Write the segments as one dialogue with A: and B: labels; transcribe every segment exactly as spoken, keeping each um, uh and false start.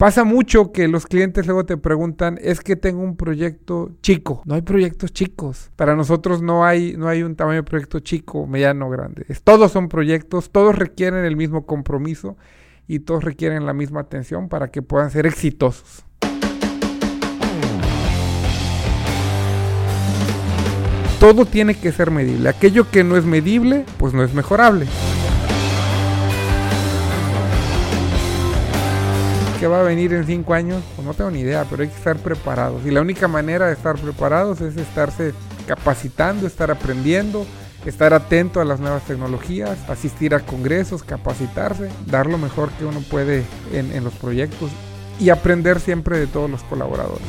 A: Pasa mucho que los clientes luego te preguntan, es que tengo un proyecto chico. No hay proyectos chicos. Para nosotros no hay, no hay un tamaño de proyecto chico, mediano, grande. Es, todos son proyectos, todos requieren el mismo compromiso y todos requieren la misma atención para que puedan ser exitosos. Todo tiene que ser medible. Aquello que no es medible, pues no es mejorable. ¿Qué va a venir en cinco años? Pues no tengo ni idea, pero hay que estar preparados. Y la única manera de estar preparados es estarse capacitando, estar aprendiendo, estar atento a las nuevas tecnologías, asistir a congresos, capacitarse, dar lo mejor que uno puede en, en los proyectos y aprender siempre de todos los colaboradores.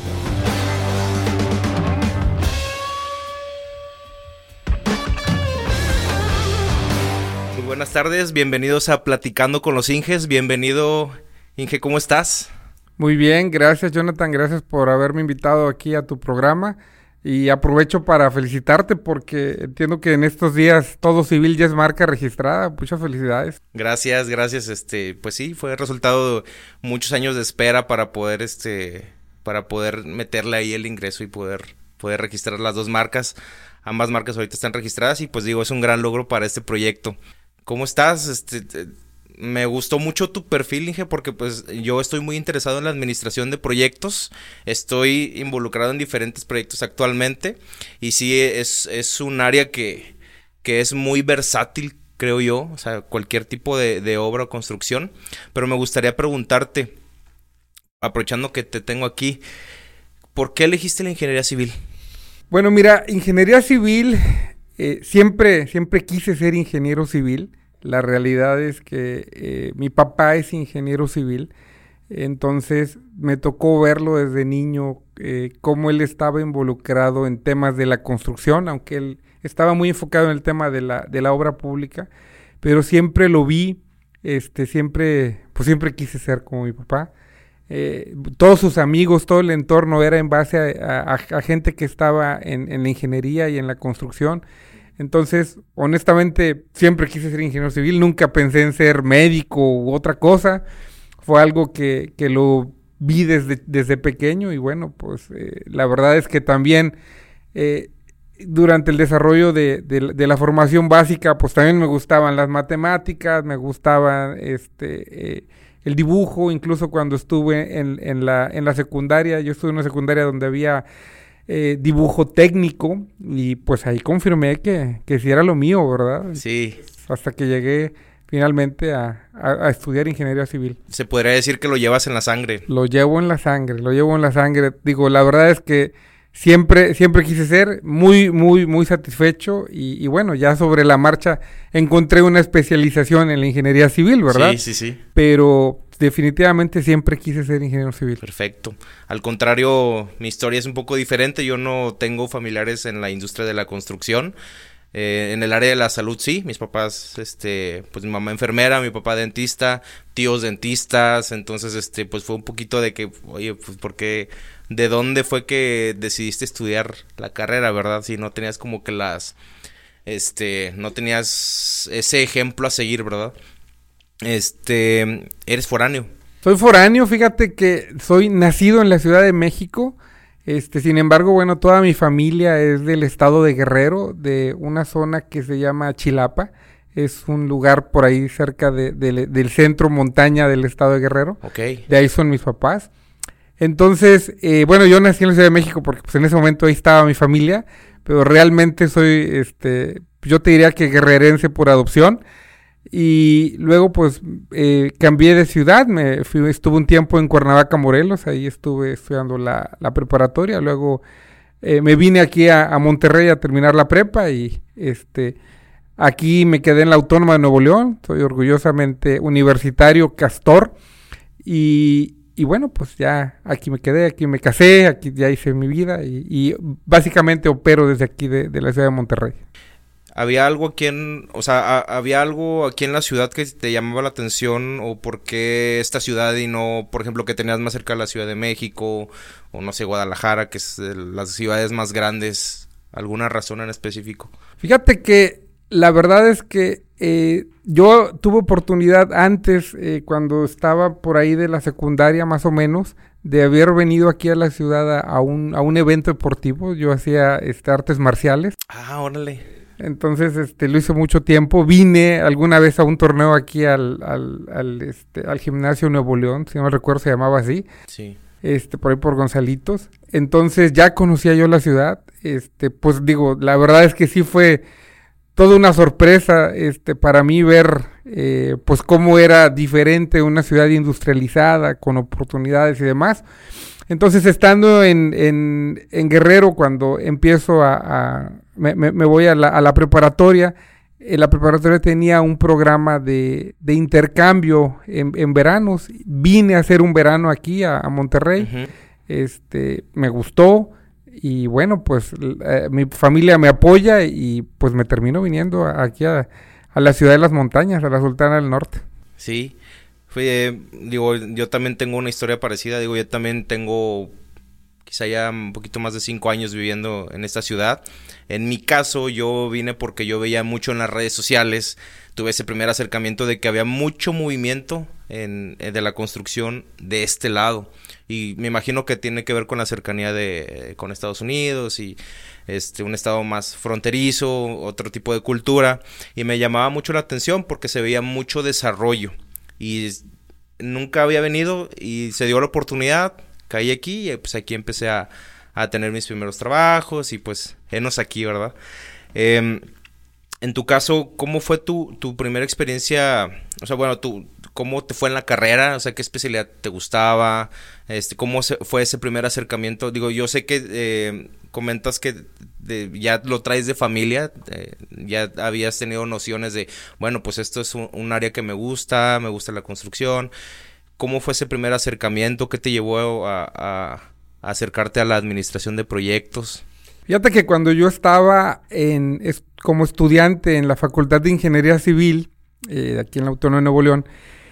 B: Muy buenas tardes, bienvenidos a Platicando con los Inges. Bienvenido, Inge, ¿cómo estás?
A: Muy bien, gracias Jonathan, gracias por haberme invitado aquí a tu programa y aprovecho para felicitarte porque entiendo que en estos días todo civil ya es marca registrada. Muchas felicidades.
B: Gracias, gracias, este, pues sí, fue el resultado de muchos años de espera para poder, este, para poder meterle ahí el ingreso y poder, poder registrar las dos marcas. Ambas marcas ahorita están registradas y pues digo, es un gran logro para este proyecto. ¿Cómo estás? Este, te, me gustó mucho tu perfil, Inge, porque pues yo estoy muy interesado en la administración de proyectos. Estoy involucrado en diferentes proyectos actualmente y sí es, es un área que, que es muy versátil, creo yo, o sea, cualquier tipo de, de obra o construcción. Pero me gustaría preguntarte, aprovechando que te tengo aquí, ¿por qué elegiste la ingeniería civil?
A: Bueno, mira, ingeniería civil, eh, siempre, siempre quise ser ingeniero civil. La realidad es que eh, mi papá es ingeniero civil, entonces me tocó verlo desde niño, eh, cómo él estaba involucrado en temas de la construcción, aunque él estaba muy enfocado en el tema de la, de la obra pública, pero siempre lo vi, este, siempre, pues siempre quise ser como mi papá. Eh, todos sus amigos, todo el entorno era en base a, a, a gente que estaba en, en la ingeniería y en la construcción. Entonces, honestamente, siempre quise ser ingeniero civil, nunca pensé en ser médico u otra cosa. Fue algo que, que lo vi desde, desde pequeño y bueno, pues eh, la verdad es que también eh, durante el desarrollo de, de, de la formación básica, pues también me gustaban las matemáticas, me gustaba este, eh, el dibujo, incluso cuando estuve en, en, la, en la secundaria, yo estuve en una secundaria donde había Eh, dibujo técnico y pues ahí confirmé que, que sí era lo mío, ¿verdad?
B: Sí.
A: Hasta que llegué finalmente a, a, a estudiar ingeniería civil.
B: Se podría decir que lo llevas en la sangre.
A: Lo llevo en la sangre, lo llevo en la sangre. Digo, la verdad es que siempre, siempre quise ser muy, muy, muy satisfecho y, y bueno, ya sobre la marcha encontré una especialización en la ingeniería civil, ¿verdad?
B: Sí, sí, sí.
A: Pero definitivamente siempre quise ser ingeniero civil.
B: Perfecto. Al contrario, mi historia es un poco diferente. Yo no tengo familiares en la industria de la construcción. Eh, en el área de la salud sí, mis papás, este, pues mi mamá enfermera, mi papá dentista, tíos dentistas, entonces este, pues fue un poquito de que, oye, pues ¿por qué? ¿De dónde fue que decidiste estudiar la carrera, verdad? Si no tenías como que las, este, no tenías ese ejemplo a seguir, ¿verdad? Este, ¿eres foráneo?
A: Soy foráneo, fíjate que soy nacido en la Ciudad de México, este, sin embargo, bueno, toda mi familia es del estado de Guerrero, de una zona que se llama Chilapa, es un lugar por ahí cerca de, de, del centro montaña del estado de Guerrero,
B: okay.
A: De ahí son mis papás. Entonces, eh, bueno, yo nací en la Ciudad de México porque pues en ese momento ahí estaba mi familia, pero realmente soy, este, yo te diría que guerrerense por adopción. Y luego pues eh, cambié de ciudad, me fui, estuve un tiempo en Cuernavaca, Morelos, ahí estuve estudiando la, la preparatoria, luego eh, me vine aquí a, a Monterrey a terminar la prepa y este aquí me quedé en la Autónoma de Nuevo León, soy orgullosamente universitario Castor y, y bueno pues ya aquí me quedé, aquí me casé, aquí ya hice mi vida y, y básicamente opero desde aquí de, de la ciudad de Monterrey.
B: ¿Había algo aquí en, o sea, a, había algo aquí en la ciudad que te llamaba la atención o por qué esta ciudad y no, por ejemplo, que tenías más cerca de la Ciudad de México o no sé, Guadalajara, que es de las ciudades más grandes? ¿Alguna razón en específico?
A: Fíjate que la verdad es que eh, yo tuve oportunidad antes, eh, cuando estaba por ahí de la secundaria más o menos, de haber venido aquí a la ciudad a, a, un, a un evento deportivo. Yo hacía este, artes marciales.
B: Ah, órale.
A: Entonces, este, lo hice mucho tiempo. Vine alguna vez a un torneo aquí al, al, al, este, al Gimnasio Nuevo León, si no me recuerdo se llamaba así.
B: Sí.
A: Este, por ahí por Gonzalitos. Entonces ya conocía yo la ciudad. Este, pues digo, la verdad es que sí fue toda una sorpresa, este, para mí ver, eh, pues cómo era diferente una ciudad industrializada, con oportunidades y demás. Entonces, estando en, en, en Guerrero, cuando empiezo a, a me, me, me voy a la, a la preparatoria, eh, la preparatoria tenía un programa de, de intercambio en, en veranos. Vine a hacer un verano aquí a, a Monterrey, uh-huh. este, me gustó. Y bueno, pues eh, mi familia me apoya y pues me termino viniendo a, aquí a, a la ciudad de las montañas, a la Sultana del Norte.
B: Sí, fue, eh, digo, yo también tengo una historia parecida, digo, yo también tengo quizá ya un poquito más de cinco años viviendo en esta ciudad. En mi caso, yo vine porque yo veía mucho en las redes sociales, tuve ese primer acercamiento de que había mucho movimiento en, en de la construcción de este lado. Y me imagino que tiene que ver con la cercanía de con Estados Unidos y este un estado más fronterizo, otro tipo de cultura, y me llamaba mucho la atención porque se veía mucho desarrollo y nunca había venido y se dio la oportunidad, caí aquí y pues aquí empecé a, a tener mis primeros trabajos y pues enos aquí, ¿verdad? Eh, en tu caso, ¿cómo fue tu, tu primera experiencia? O sea, bueno, tú ¿cómo te fue en la carrera? O sea, ¿qué especialidad te gustaba? Este, ¿cómo se, fue ese primer acercamiento? Digo, yo sé que eh, comentas que de, ya lo traes de familia, eh, ya habías tenido nociones de, bueno, pues esto es un, un área que me gusta, me gusta la construcción. ¿Cómo fue ese primer acercamiento? ¿Qué te llevó a, a, a acercarte a la administración de proyectos?
A: Fíjate que cuando yo estaba en, es, como estudiante en la Facultad de Ingeniería Civil, eh, aquí en la Autónoma de Nuevo León,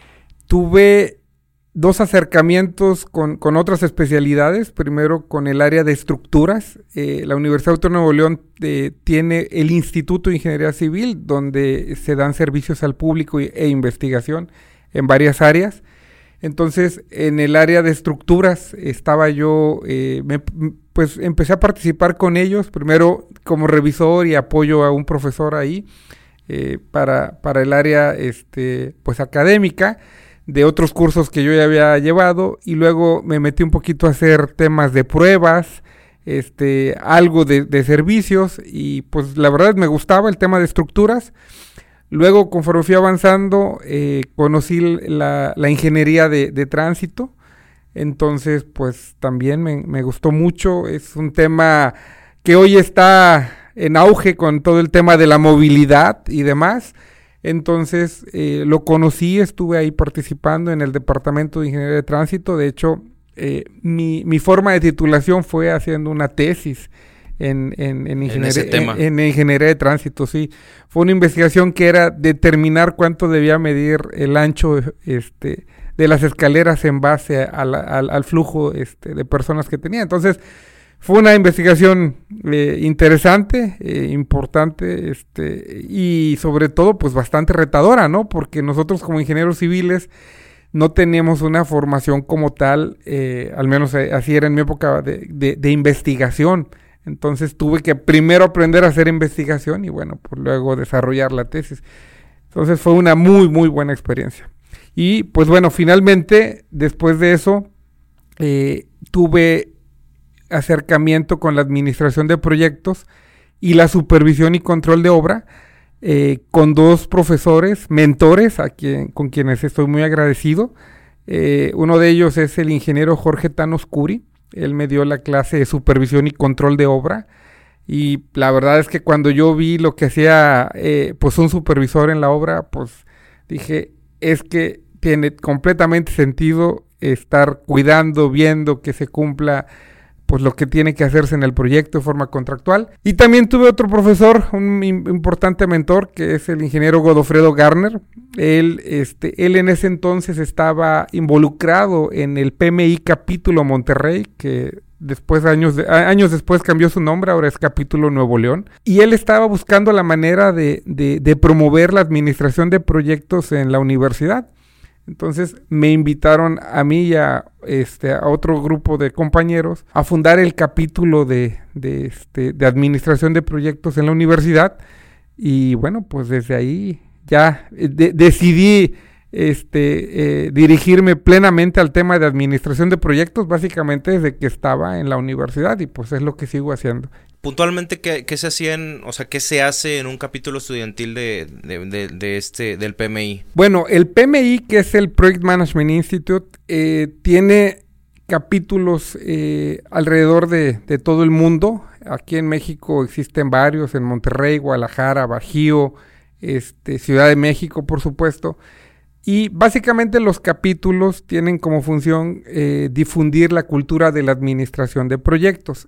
A: tuve dos acercamientos con, con otras especialidades. Primero con el área de estructuras. Eh, la Universidad Autónoma de Nuevo León eh, tiene el Instituto de Ingeniería Civil, donde se dan servicios al público y, e investigación en varias áreas. Entonces, en el área de estructuras estaba yo, eh, me, pues empecé a participar con ellos, primero como revisor y apoyo a un profesor ahí, eh, para, para el área este, pues académica, de otros cursos que yo ya había llevado, y luego me metí un poquito a hacer temas de pruebas, este, algo de, de servicios, y pues la verdad me gustaba el tema de estructuras. Luego, conforme fui avanzando, eh, conocí la, la ingeniería de, de tránsito, entonces pues también me, me gustó mucho. Es un tema que hoy está en auge con todo el tema de la movilidad y demás. Entonces eh, lo conocí, estuve ahí participando en el departamento de ingeniería de tránsito. De hecho, eh, mi, mi forma de titulación fue haciendo una tesis en, en, en, ingeniería, en, en, en ingeniería de tránsito, sí. Fue una investigación que era determinar cuánto debía medir el ancho este, de las escaleras en base a la, al, al flujo este, de personas que tenía. Entonces, fue una investigación eh, interesante, eh, importante, este, y sobre todo, pues bastante retadora, ¿no? Porque nosotros como ingenieros civiles no teníamos una formación como tal, eh, al menos eh, así era en mi época de, de, de investigación. Entonces tuve que primero aprender a hacer investigación y bueno, pues luego desarrollar la tesis. Entonces fue una muy, muy buena experiencia. Y pues bueno, finalmente, después de eso, eh, tuve acercamiento con la administración de proyectos y la supervisión y control de obra, eh, con dos profesores, mentores, a quien, con quienes estoy muy agradecido. Eh, uno de ellos es el ingeniero Jorge Thanos Curi. Él me dio la clase de supervisión y control de obra, y la verdad es que cuando yo vi lo que hacía eh, pues un supervisor en la obra, pues dije, es que tiene completamente sentido estar cuidando, viendo que se cumpla pues lo que tiene que hacerse en el proyecto de forma contractual. Y también tuve otro profesor, un im- importante mentor, que es el ingeniero Godofredo Garner. Él, este, él en ese entonces estaba involucrado en el P M I Capítulo Monterrey, que después, años, de, años después cambió su nombre, ahora es Capítulo Nuevo León. Y él estaba buscando la manera de, de, de promover la administración de proyectos en la universidad. Entonces me invitaron a mí y a, este, a otro grupo de compañeros a fundar el capítulo de, de, este, de administración de proyectos en la universidad. Y bueno, pues desde ahí ya de, decidí este, eh, dirigirme plenamente al tema de administración de proyectos, básicamente desde que estaba en la universidad, y pues es lo que sigo haciendo.
B: Puntualmente, ¿qué, qué se hacía en, o sea, qué se hace en un capítulo estudiantil de, de, de, de este, del P M I?
A: Bueno, el P M I, que es el Project Management Institute, eh, tiene capítulos eh, alrededor de, de todo el mundo. Aquí en México existen varios, en Monterrey, Guadalajara, Bajío, este, Ciudad de México, por supuesto. Y básicamente los capítulos tienen como función eh, difundir la cultura de la administración de proyectos.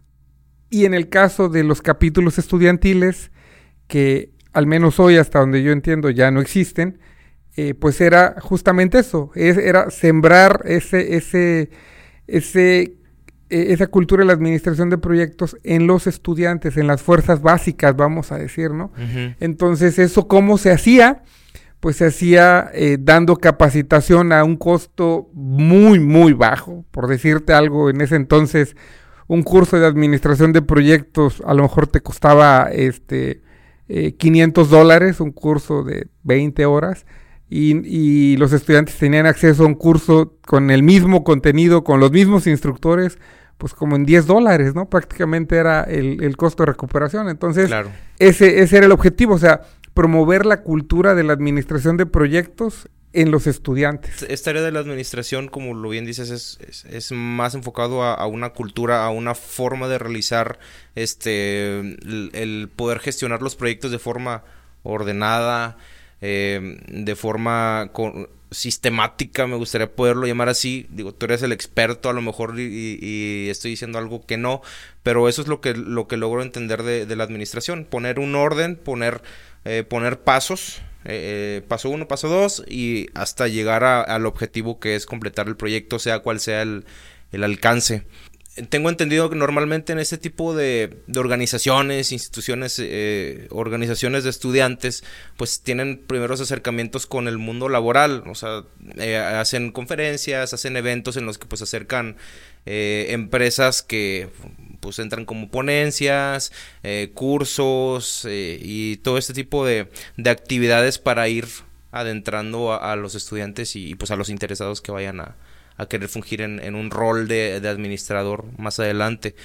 A: Y en el caso de los capítulos estudiantiles, que al menos hoy, hasta donde yo entiendo, ya no existen, eh, pues era justamente eso, es, era sembrar ese, ese, ese, eh, esa cultura de la administración de proyectos en los estudiantes, en las fuerzas básicas, vamos a decir, ¿no? Uh-huh. Entonces, ¿eso cómo se hacía? Pues se hacía eh, dando capacitación a un costo muy, muy bajo. Por decirte algo, en ese entonces un curso de administración de proyectos a lo mejor te costaba este eh, quinientos dólares, un curso de veinte horas, y, y los estudiantes tenían acceso a un curso con el mismo contenido, con los mismos instructores, pues como en diez dólares, ¿no? Prácticamente era el, el costo de recuperación. Entonces, claro. ese, ese era el objetivo, o sea, promover la cultura de la administración de proyectos en los estudiantes.
B: Esta área de la administración, como lo bien dices, es, es, es más enfocado a, a una cultura, a una forma de realizar, este, el, el poder gestionar los proyectos de forma ordenada, eh, de forma con, sistemática, me gustaría poderlo llamar así. Digo, tú eres el experto a lo mejor y, y, y estoy diciendo algo que no, pero eso es lo que, lo que logro entender de, de la administración, poner un orden, poner, eh, poner pasos. Eh, paso uno, paso dos y hasta llegar a, al objetivo que es completar el proyecto, sea cual sea el, el alcance. Tengo entendido que normalmente en este tipo de, de organizaciones, instituciones, eh, organizaciones de estudiantes, pues tienen primeros acercamientos con el mundo laboral, o sea, eh, hacen conferencias, hacen eventos en los que pues acercan eh, empresas que pues entran como ponencias, eh, cursos eh, y todo este tipo de, de actividades para ir adentrando a, a los estudiantes y, y pues a los interesados que vayan a, a querer fungir en, en un rol de, de administrador más adelante.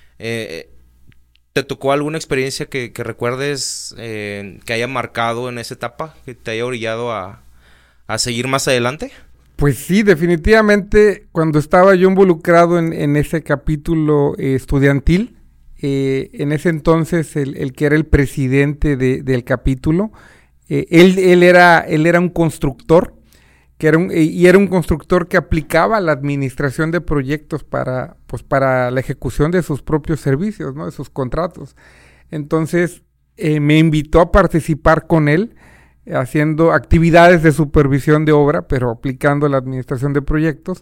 B: Eh, ¿Te tocó alguna experiencia que, que recuerdes eh, que haya marcado en esa etapa, que te haya orillado a, a seguir más adelante?
A: Pues sí, definitivamente cuando estaba yo involucrado en, en ese capítulo eh, estudiantil, eh, en ese entonces el, el que era el presidente de, del capítulo, eh, él, él, era, él era un constructor, que era un, y era un constructor que aplicaba la administración de proyectos para, pues, para la ejecución de sus propios servicios, ¿no? De sus contratos. Entonces eh, me invitó a participar con él, haciendo actividades de supervisión de obra, pero aplicando la administración de proyectos.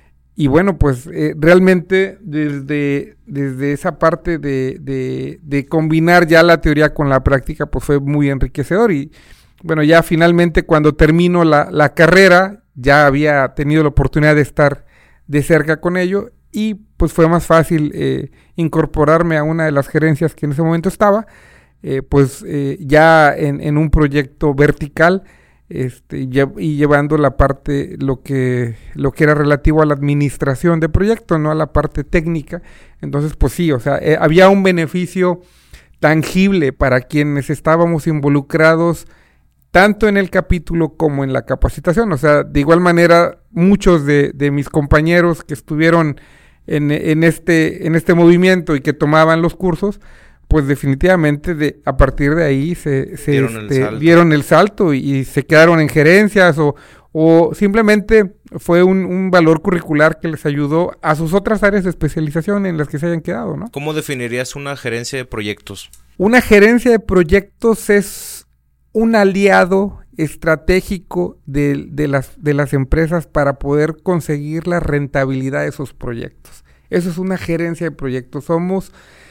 A: Y bueno, pues eh, realmente desde, desde esa parte de, de, de combinar ya la teoría con la práctica, pues fue muy enriquecedor. Y bueno, ya finalmente cuando termino la, la carrera, ya había tenido la oportunidad de estar de cerca con ello, y pues fue más fácil eh, incorporarme a una de las gerencias que en ese momento estaba, Eh, pues eh, ya en, en un proyecto vertical, este, y, y llevando la parte, lo que, lo que era relativo a la administración de proyectos, no a la parte técnica. Entonces, pues sí, o sea, eh, había un beneficio tangible para quienes estábamos involucrados, tanto en el capítulo como en la capacitación. O sea, de igual manera, muchos de, de mis compañeros que estuvieron en, en, este, en este movimiento y que tomaban los cursos, pues definitivamente de, a partir de ahí se, se dieron, este, el dieron el salto y, y se quedaron en gerencias o, o simplemente fue un, un valor curricular que les ayudó a sus otras áreas de especialización en las que se hayan quedado, ¿no?
B: ¿Cómo definirías una gerencia de proyectos?
A: Una gerencia de proyectos es un aliado estratégico de, de, las, de las empresas para poder conseguir la rentabilidad de esos proyectos. Eso es una gerencia de proyectos. Somos,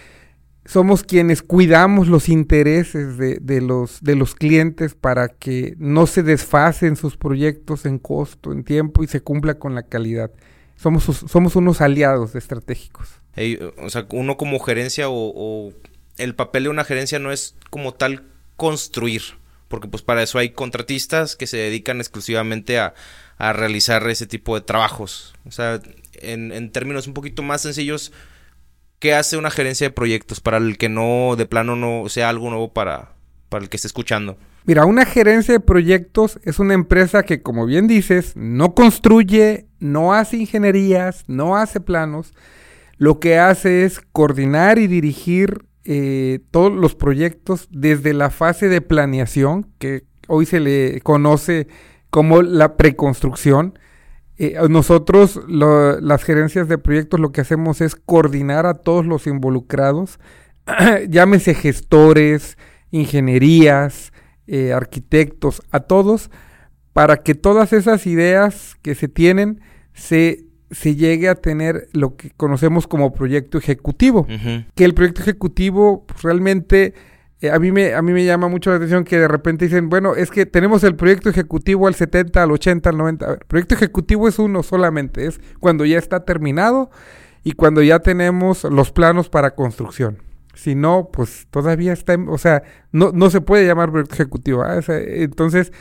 A: somos quienes cuidamos los intereses de, de, los, de los clientes para que no se desfasen sus proyectos en costo, en tiempo y se cumpla con la calidad. Somos, somos unos aliados estratégicos.
B: Hey, o sea, uno como gerencia o, o el papel de una gerencia no es como tal construir, porque pues para eso hay contratistas que se dedican exclusivamente a, a realizar ese tipo de trabajos. O sea, en, en términos un poquito más sencillos, ¿qué hace una gerencia de proyectos para el que no, de plano, no sea algo nuevo para, para el que esté escuchando?
A: Mira, una gerencia de proyectos es una empresa que, como bien dices, no construye, no hace ingenierías, no hace planos. Lo que hace es coordinar y dirigir eh, todos los proyectos desde la fase de planeación, que hoy se le conoce como la preconstrucción. Eh, nosotros, lo, las gerencias de proyectos, lo que hacemos es coordinar a todos los involucrados, llámese gestores, ingenierías, eh, arquitectos, a todos, para que todas esas ideas que se tienen se, se llegue a tener lo que conocemos como proyecto ejecutivo. Uh-huh. Que el proyecto ejecutivo pues, realmente... Eh, a mí me a mí me llama mucho la atención que de repente dicen, bueno, es que tenemos el proyecto ejecutivo al setenta, al ochenta, al noventa. A ver, proyecto ejecutivo es uno solamente, es cuando ya está terminado y cuando ya tenemos los planos para construcción. Si no, pues todavía está, en, o sea, no, no se puede llamar proyecto ejecutivo. ¿eh? O sea, entonces,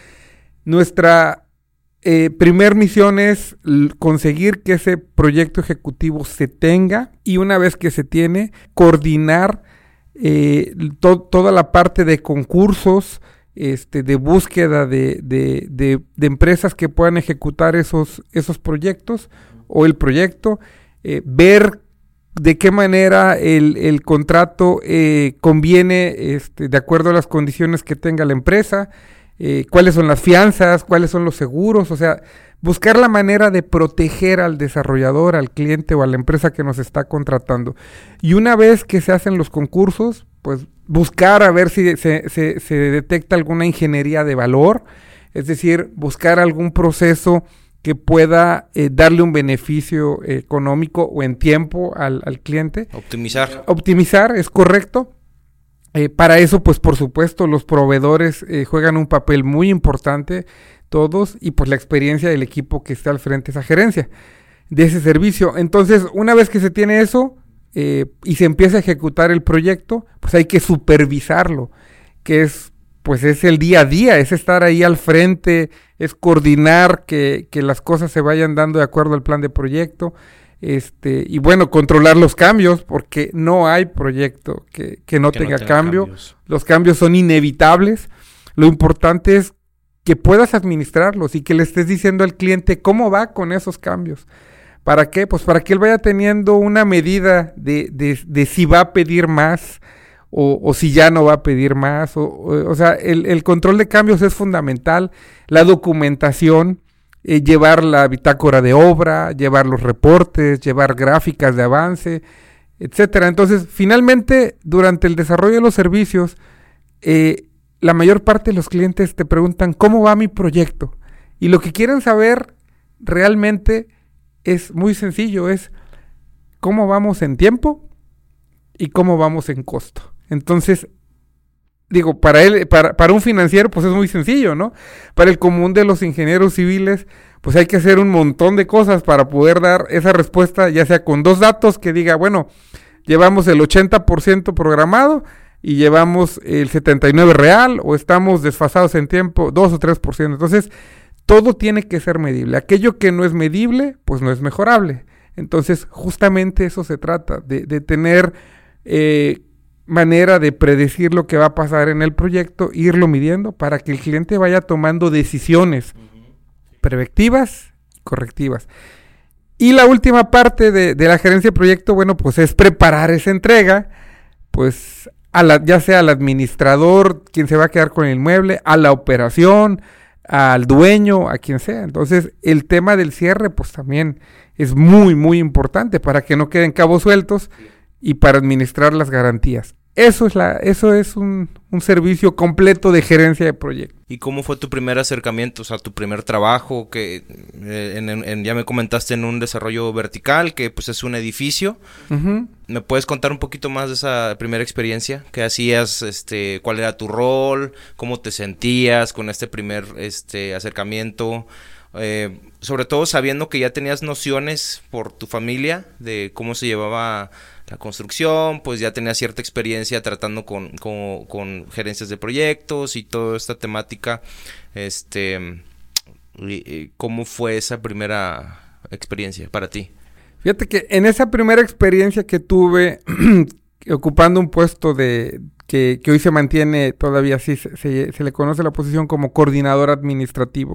A: nuestra eh, primer misión es l- conseguir que ese proyecto ejecutivo se tenga y una vez que se tiene, coordinar Eh, to- toda la parte de concursos, este, de búsqueda de, de, de, de empresas que puedan ejecutar esos, esos proyectos o el proyecto, eh, ver de qué manera el, el contrato eh, conviene este, de acuerdo a las condiciones que tenga la empresa, eh, cuáles son las fianzas, cuáles son los seguros, o sea, buscar la manera de proteger al desarrollador, al cliente o a la empresa que nos está contratando. Y una vez que se hacen los concursos, pues buscar a ver si se, se, se detecta alguna ingeniería de valor, es decir, buscar algún proceso que pueda eh, darle un beneficio eh, económico o en tiempo al, al cliente.
B: Optimizar.
A: Optimizar, es correcto. Eh, para eso, pues por supuesto, los proveedores eh, juegan un papel muy importante, todos, y pues la experiencia del equipo que está al frente de esa gerencia, de ese servicio. Entonces, una vez que se tiene eso eh, y se empieza a ejecutar el proyecto, pues hay que supervisarlo, que es, pues es el día a día, es estar ahí al frente, es coordinar que, que las cosas se vayan dando de acuerdo al plan de proyecto, este, y bueno, controlar los cambios, porque no hay proyecto que, que no que tenga, no tenga cambio, cambios. Los cambios son inevitables, lo importante es que puedas administrarlos y que le estés diciendo al cliente cómo va con esos cambios. ¿Para qué? Pues para que él vaya teniendo una medida de, de, de si va a pedir más o, o si ya no va a pedir más. O, o, o sea, el, el control de cambios es fundamental, la documentación, eh, llevar la bitácora de obra, llevar los reportes, llevar gráficas de avance, etcétera. Entonces, finalmente, durante el desarrollo de los servicios, eh, la mayor parte de los clientes te preguntan ¿cómo va mi proyecto? Y lo que quieren saber realmente es muy sencillo, es cómo vamos en tiempo y cómo vamos en costo. Entonces, digo, para él, para, para un financiero, pues es muy sencillo, ¿no? Para el común de los ingenieros civiles, pues hay que hacer un montón de cosas para poder dar esa respuesta, ya sea con dos datos que diga, bueno, llevamos el ochenta por ciento programado y llevamos el setenta y nueve por ciento real, o estamos desfasados en tiempo dos o tres por ciento. Entonces, todo tiene que ser medible. Aquello que no es medible, pues no es mejorable. Entonces, justamente eso se trata, de, de tener eh, manera de predecir lo que va a pasar en el proyecto, irlo midiendo para que el cliente vaya tomando decisiones uh-huh. preventivas y correctivas. Y la última parte de, de la gerencia de proyecto, bueno, pues es preparar esa entrega, pues a la, ya sea al administrador, quien se va a quedar con el inmueble, a la operación, al dueño, a quien sea. Entonces, el tema del cierre, pues también es muy, muy importante para que no queden cabos sueltos y para administrar las garantías. eso es la, eso es un, un servicio completo de gerencia de proyectos.
B: ¿Y cómo fue tu primer acercamiento, o sea, tu primer trabajo? Que eh, en, en, ya me comentaste en un desarrollo vertical, que pues es un edificio. Uh-huh. ¿Me puedes contar un poquito más de esa primera experiencia? ¿Qué hacías? Este, ¿cuál era tu rol? ¿Cómo te sentías con este primer este acercamiento? Eh, sobre todo sabiendo que ya tenías nociones por tu familia de cómo se llevaba la construcción, pues ya tenías cierta experiencia tratando con, con, con gerencias de proyectos y toda esta temática. Este, ¿cómo fue esa primera experiencia para ti?
A: Fíjate que en esa primera experiencia que tuve ocupando un puesto de que, que hoy se mantiene todavía así, se, se, se le conoce la posición como coordinador administrativo.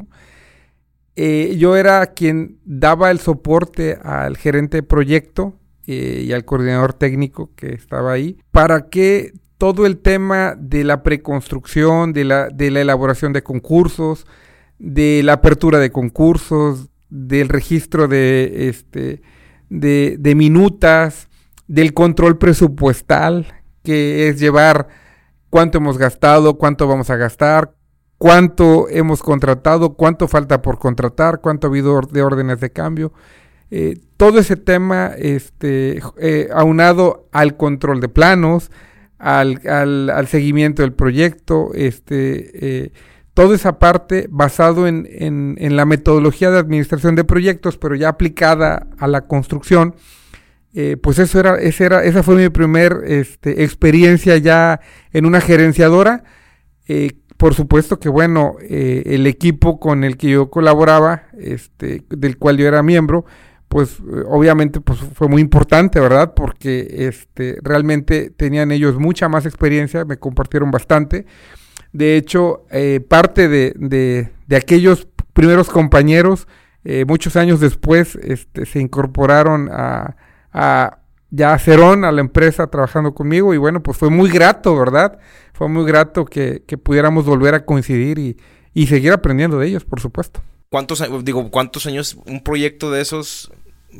A: Eh, yo era quien daba el soporte al gerente de proyecto eh, y al coordinador técnico que estaba ahí para que todo el tema de la preconstrucción, de la, de la elaboración de concursos, de la apertura de concursos, del registro de, este, de, de minutas, del control presupuestal, que es llevar cuánto hemos gastado, cuánto vamos a gastar, cuánto hemos contratado, cuánto falta por contratar, cuánto ha habido de órdenes de cambio. Eh, todo ese tema este, eh, aunado al control de planos, al, al, al seguimiento del proyecto, este, eh, toda esa parte basado en, en, en la metodología de administración de proyectos, pero ya aplicada a la construcción. Eh, pues eso era, ese era, esa fue mi primer este, experiencia ya en una gerenciadora. Eh, Por supuesto que, bueno, eh, el equipo con el que yo colaboraba, este, del cual yo era miembro, pues eh, obviamente pues, fue muy importante, ¿verdad? Porque este, realmente tenían ellos mucha más experiencia, me compartieron bastante. De hecho, eh, parte de, de, de aquellos primeros compañeros, eh, muchos años después, este, se incorporaron a, a ya a Cerón, a la empresa, trabajando conmigo, y bueno, pues fue muy grato, ¿verdad? Fue muy grato que, que pudiéramos volver a coincidir y, y seguir aprendiendo de ellos, por supuesto.
B: ¿Cuántos, digo, cuántos años un proyecto de esos?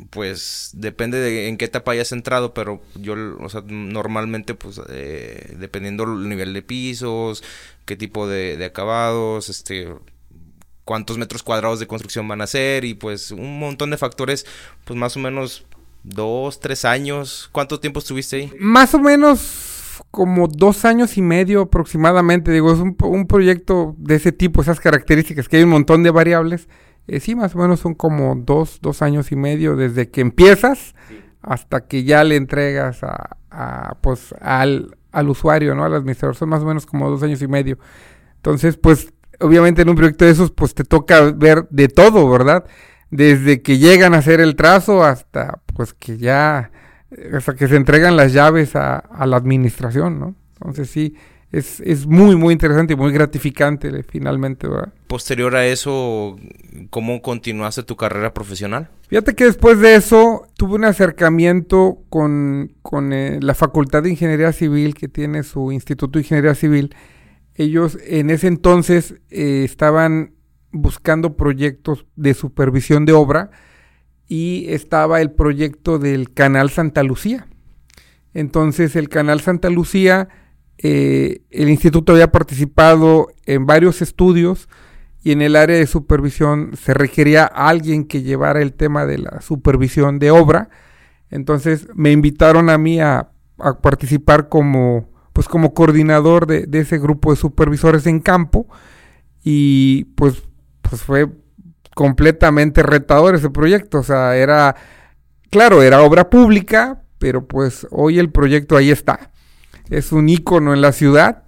B: Pues depende de en qué etapa hayas entrado, pero yo, o sea, normalmente, pues, eh, dependiendo del nivel de pisos, qué tipo de, de acabados, este, cuántos metros cuadrados de construcción van a ser, y pues un montón de factores, pues más o menos dos, tres años. ¿Cuánto tiempo estuviste ahí?
A: Más o menos como dos años y medio aproximadamente. Digo, es un, un proyecto de ese tipo, esas características, que hay un montón de variables. Eh, sí, más o menos son como dos, dos años y medio desde que empiezas sí. hasta que ya le entregas a, a pues al, al usuario, ¿no? Al administrador. Son más o menos como dos años y medio. Entonces, pues, obviamente en un proyecto de esos, pues te toca ver de todo, ¿verdad? Desde que llegan a hacer el trazo hasta pues que ya, hasta que se entregan las llaves a, a la administración, ¿no? Entonces sí, es, es muy, muy interesante y muy gratificante finalmente, ¿verdad?
B: Posterior a eso, ¿cómo continuaste tu carrera profesional?
A: Fíjate que después de eso tuve un acercamiento con, con eh, la Facultad de Ingeniería Civil, que tiene su Instituto de Ingeniería Civil. Ellos en ese entonces eh, estaban buscando proyectos de supervisión de obra y estaba el proyecto del Canal Santa Lucía. Entonces el Canal Santa Lucía, eh, el instituto había participado en varios estudios y en el área de supervisión se requería a alguien que llevara el tema de la supervisión de obra. Entonces me invitaron a mí a, a participar como, pues como coordinador de, de ese grupo de supervisores en campo, y pues pues fue completamente retador ese proyecto. O sea, era, claro, era obra pública, pero pues hoy el proyecto ahí está. Es un ícono en la ciudad.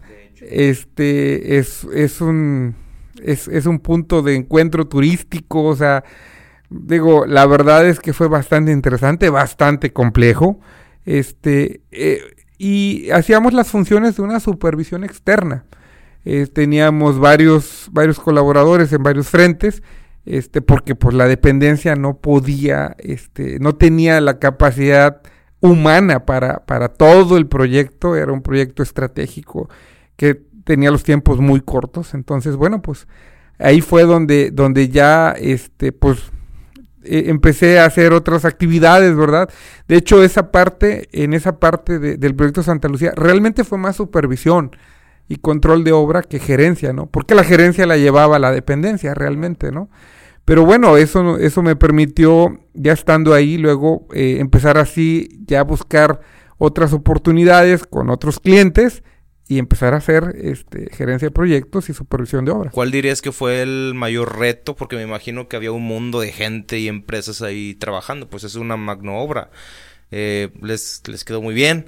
A: Este, es, es un, es, es un punto de encuentro turístico. O sea, digo, la verdad es que fue bastante interesante, bastante complejo. Este, eh, y hacíamos las funciones de una supervisión externa. Eh, teníamos varios varios colaboradores en varios frentes, este porque pues la dependencia no podía, este no tenía la capacidad humana para, para todo el proyecto. Era un proyecto estratégico que tenía los tiempos muy cortos. Entonces, bueno, pues ahí fue donde, donde ya este pues eh, empecé a hacer otras actividades, ¿verdad? De hecho, esa parte, en esa parte de, del proyecto Santa Lucía, realmente fue más supervisión y control de obra que gerencia, ¿no? Porque la gerencia la llevaba la dependencia realmente, ¿no? Pero bueno, eso, eso me permitió, ya estando ahí, luego eh, empezar así, ya a buscar otras oportunidades con otros clientes y empezar a hacer este, gerencia de proyectos y supervisión de obras.
B: ¿Cuál dirías que fue el mayor reto? Porque me imagino que había un mundo de gente y empresas ahí trabajando, pues es una magno obra. Eh, les, les quedó muy bien.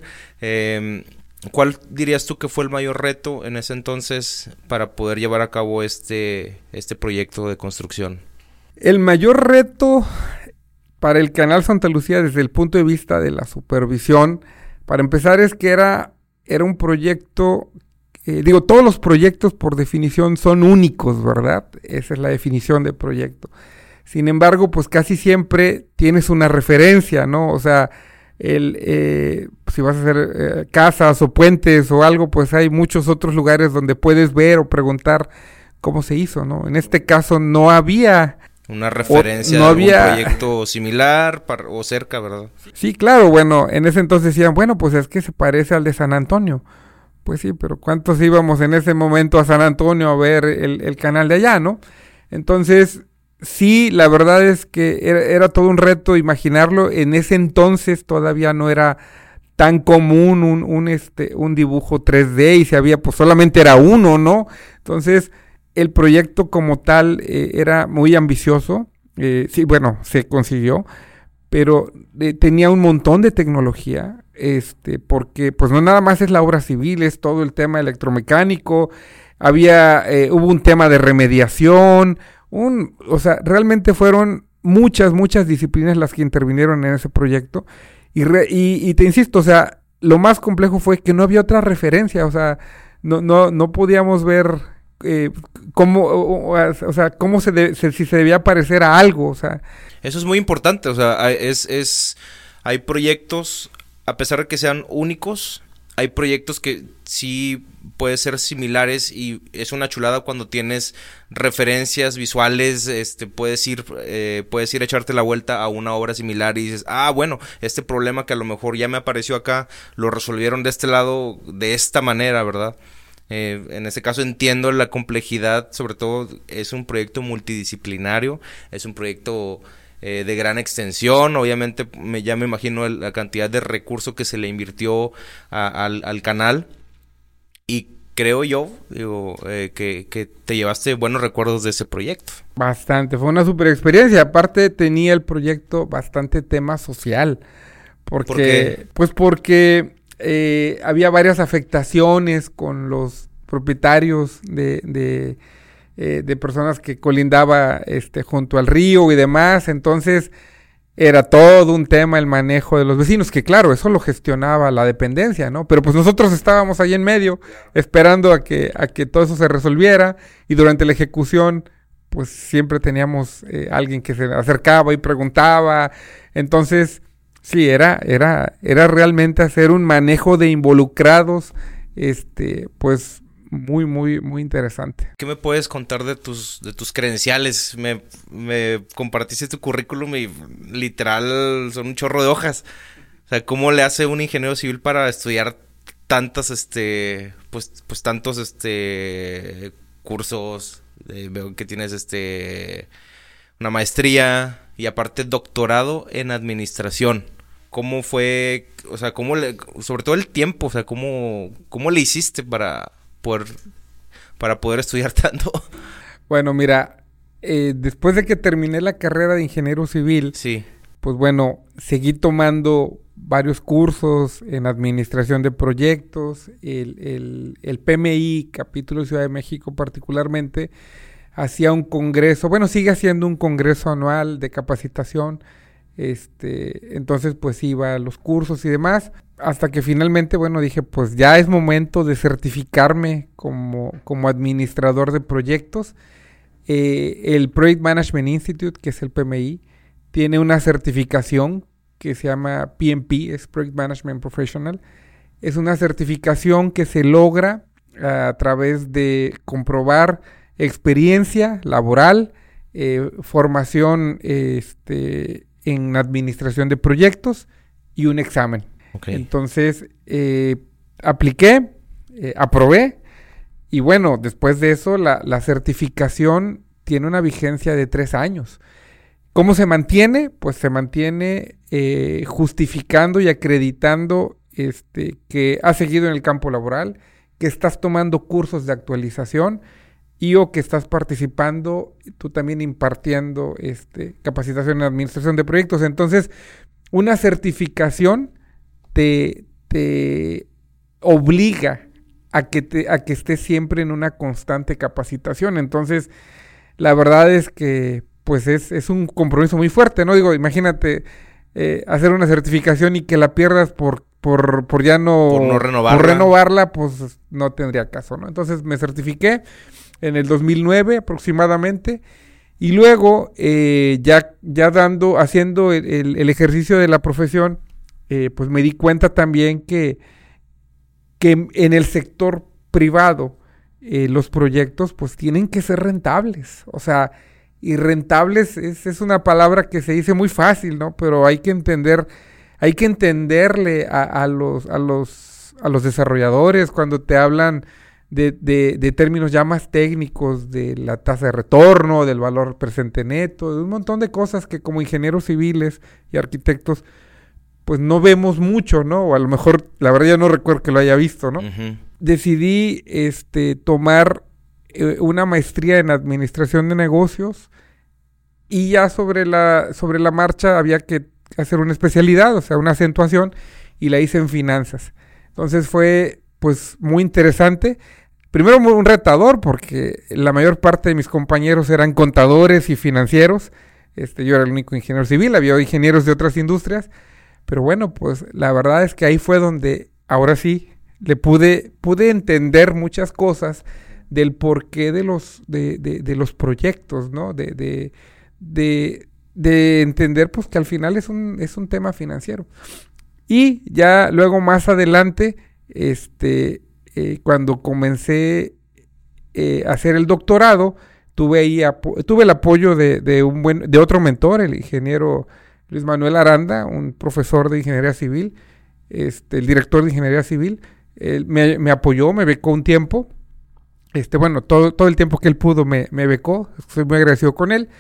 B: Eh, ¿Cuál dirías tú que fue el mayor reto en ese entonces para poder llevar a cabo este, este proyecto de construcción?
A: El mayor reto para el Canal Santa Lucía desde el punto de vista de la supervisión, para empezar, es que era, era un proyecto, eh, digo, todos los proyectos por definición son únicos, ¿verdad? Esa es la definición de proyecto. Sin embargo, pues casi siempre tienes una referencia, ¿no? O sea, el, eh, si vas a hacer eh, casas o puentes o algo, pues hay muchos otros lugares donde puedes ver o preguntar cómo se hizo, ¿no? En este caso no había
B: una referencia
A: no
B: de
A: había...
B: algún proyecto similar para, o cerca, ¿verdad?
A: Sí, claro, bueno, en ese entonces decían, bueno, pues es que se parece al de San Antonio. Pues sí, pero ¿cuántos íbamos en ese momento a San Antonio a ver el, el canal de allá, no? Entonces, sí, la verdad es que era, era todo un reto imaginarlo. En ese entonces todavía no era tan común un, un, este, un dibujo tres D y si había, pues solamente era uno, ¿no? Entonces, el proyecto como tal eh, era muy ambicioso, eh, sí, bueno, se consiguió, pero eh, tenía un montón de tecnología, este, porque pues no nada más es la obra civil, es todo el tema electromecánico, había, eh, hubo un tema de remediación, un, o sea, realmente fueron muchas, muchas disciplinas las que intervinieron en ese proyecto, y, re, y, y te insisto, o sea, lo más complejo fue que no había otra referencia, o sea, no, no, no podíamos ver... Eh, cómo, o, o, o sea, cómo se, de, se si se debía parecer a algo, o sea.
B: Eso es muy importante, o sea, hay, es, es, hay proyectos, a pesar de que sean únicos, hay proyectos que sí pueden ser similares y es una chulada cuando tienes referencias visuales, este, puedes ir, eh, puedes ir a echarte la vuelta a una obra similar y dices, ah, bueno, este problema que a lo mejor ya me apareció acá, lo resolvieron de este lado, de esta manera, ¿verdad? Eh, en este caso entiendo la complejidad, sobre todo es un proyecto multidisciplinario, es un proyecto eh, de gran extensión, obviamente me, ya me imagino el, la cantidad de recursos que se le invirtió a, al, al canal y creo yo digo, eh, que, que te llevaste buenos recuerdos de ese proyecto.
A: Bastante, fue una super experiencia, aparte tenía el proyecto bastante tema social, porque,
B: ¿Por qué?
A: Pues porque... Eh, había varias afectaciones con los propietarios de, de, eh, de personas que colindaba este, junto al río y demás, entonces era todo un tema el manejo de los vecinos, que claro, eso lo gestionaba la dependencia, ¿no? Pero pues nosotros estábamos ahí en medio, esperando a que, a que todo eso se resolviera, y durante la ejecución, pues siempre teníamos eh, alguien que se acercaba y preguntaba, entonces... Sí, era, era, era realmente hacer un manejo de involucrados, este, pues muy, muy, muy interesante.
B: ¿Qué me puedes contar de tus, de tus credenciales? Me, me compartiste tu currículum y literal son un chorro de hojas. O sea, ¿cómo le hace un ingeniero civil para estudiar tantas, este, pues, pues tantos, este, cursos? Eh, veo que tienes, este, una maestría y aparte doctorado en administración. ¿Cómo fue, o sea, cómo le, sobre todo el tiempo, o sea, cómo, cómo le hiciste para poder, para poder estudiar tanto?
A: Bueno, mira, eh, después de que terminé la carrera de ingeniero civil,
B: sí,
A: pues bueno, seguí tomando varios cursos en administración de proyectos, el, el, el P M I, capítulo Ciudad de México particularmente, hacía un congreso, bueno, sigue haciendo un congreso anual de capacitación. Este, entonces pues iba a los cursos y demás, hasta que finalmente, bueno, dije, pues ya es momento de certificarme como, como administrador de proyectos. Eh, el Project Management Institute, que es el P M I, tiene una certificación que se llama P M P, es Project Management Professional. Es una certificación que se logra a través de comprobar experiencia laboral eh, formación este, en administración de proyectos y un examen. Okay. Entonces, eh, apliqué, eh, aprobé, y bueno, después de eso, la, la certificación tiene una vigencia de tres años. ¿Cómo se mantiene? Pues se mantiene eh, justificando y acreditando este, que has seguido en el campo laboral, que estás tomando cursos de actualización y o que estás participando, tú también impartiendo este, capacitación en administración de proyectos. Entonces, una certificación te, te obliga a que, te, a que estés siempre en una constante capacitación. Entonces, la verdad es que pues es, es un compromiso muy fuerte, ¿no? Digo, imagínate eh, hacer una certificación y que la pierdas por, por, por ya no...
B: Por no renovarla.
A: Por renovarla, pues no tendría caso, ¿no? Entonces me certifiqué en el dos mil nueve aproximadamente y luego eh, ya, ya dando, haciendo el, el, el ejercicio de la profesión, eh, pues me di cuenta también que, que en el sector privado eh, los proyectos pues tienen que ser rentables, o sea... Y rentables es, es una palabra que se dice muy fácil, ¿no? Pero hay que entender, hay que entenderle a, a los, a los, a los desarrolladores cuando te hablan de, de, de términos ya más técnicos, de la tasa de retorno, del valor presente neto, de un montón de cosas que como ingenieros civiles y arquitectos, pues no vemos mucho, ¿no? O a lo mejor, la verdad ya no recuerdo que lo haya visto, ¿no? Uh-huh. Decidí este, tomar eh, una maestría en administración de negocios. Y ya sobre la, sobre la marcha había que hacer una especialidad, o sea, una acentuación, y la hice en finanzas. Entonces fue, pues, muy interesante. Primero muy un retador, porque la mayor parte de mis compañeros eran contadores y financieros. Este, yo era el único ingeniero civil, había ingenieros de otras industrias. Pero bueno, pues, la verdad es que ahí fue donde, ahora sí, le pude, pude entender muchas cosas del porqué de los, de, de, de los proyectos, ¿no? De... de De, de entender pues que al final es un, es un tema financiero. Y ya luego más adelante, este, eh, cuando comencé eh, a hacer el doctorado, tuve ahí apo- tuve el apoyo de, de un buen, de otro mentor, el ingeniero Luis Manuel Aranda, un profesor de ingeniería civil, este, el director de ingeniería civil. Él me, me apoyó, me becó un tiempo. Este, bueno, todo, todo el tiempo que él pudo me, me becó, estoy muy agradecido con él.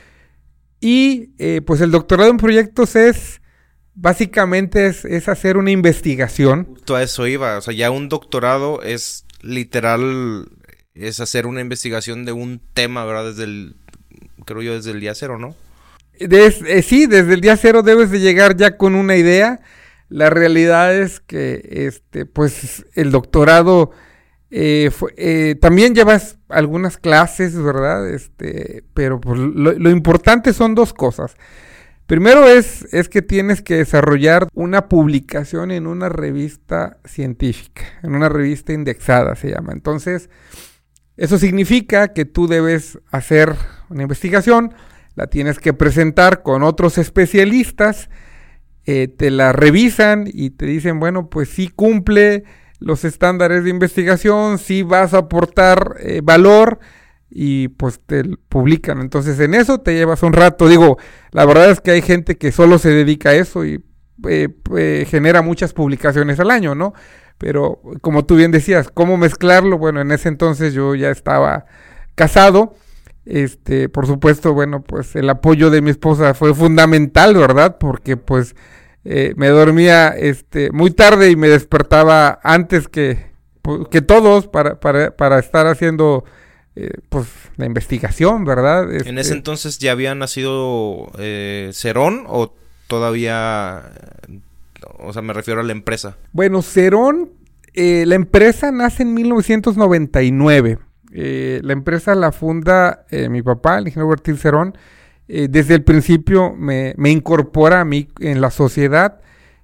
A: Y eh, pues el doctorado en proyectos es, básicamente es, es hacer una investigación.
B: Justo a eso iba, o sea, ya un doctorado es literal, es hacer una investigación de un tema, ¿verdad? Desde el, creo yo, desde el día cero, ¿no?
A: Des, eh, sí, desde el día cero debes de llegar ya con una idea. La realidad es que, este, pues, el doctorado... Eh, fue, eh, también llevas algunas clases, ¿verdad? Este, pero pues, lo, lo importante son dos cosas. Primero es, es que tienes que desarrollar una publicación en una revista científica, en una revista indexada se llama. Entonces, eso significa que tú debes hacer una investigación, la tienes que presentar con otros especialistas, eh, te la revisan y te dicen, bueno, pues sí cumple los estándares de investigación, sí vas a aportar eh, valor y pues te publican. Entonces en eso te llevas un rato. Digo, la verdad es que hay gente que solo se dedica a eso y eh, eh, genera muchas publicaciones al año, ¿no? Pero como tú bien decías, ¿cómo mezclarlo? Bueno, en ese entonces yo ya estaba casado. Este, por supuesto, bueno, pues el apoyo de mi esposa fue fundamental, ¿verdad? Porque pues Eh, me dormía este muy tarde y me despertaba antes que, que todos para, para, para estar haciendo eh, pues la investigación, ¿verdad? Este,
B: ¿En ese entonces ya había nacido eh, Cerón o todavía, o sea, me refiero a la empresa?
A: Bueno, Cerón, eh, la empresa nace en mil novecientos noventa y nueve. Eh, la empresa la funda eh, mi papá, el ingeniero Bertil Cerón. Eh, desde el principio me, me incorpora a mí en la sociedad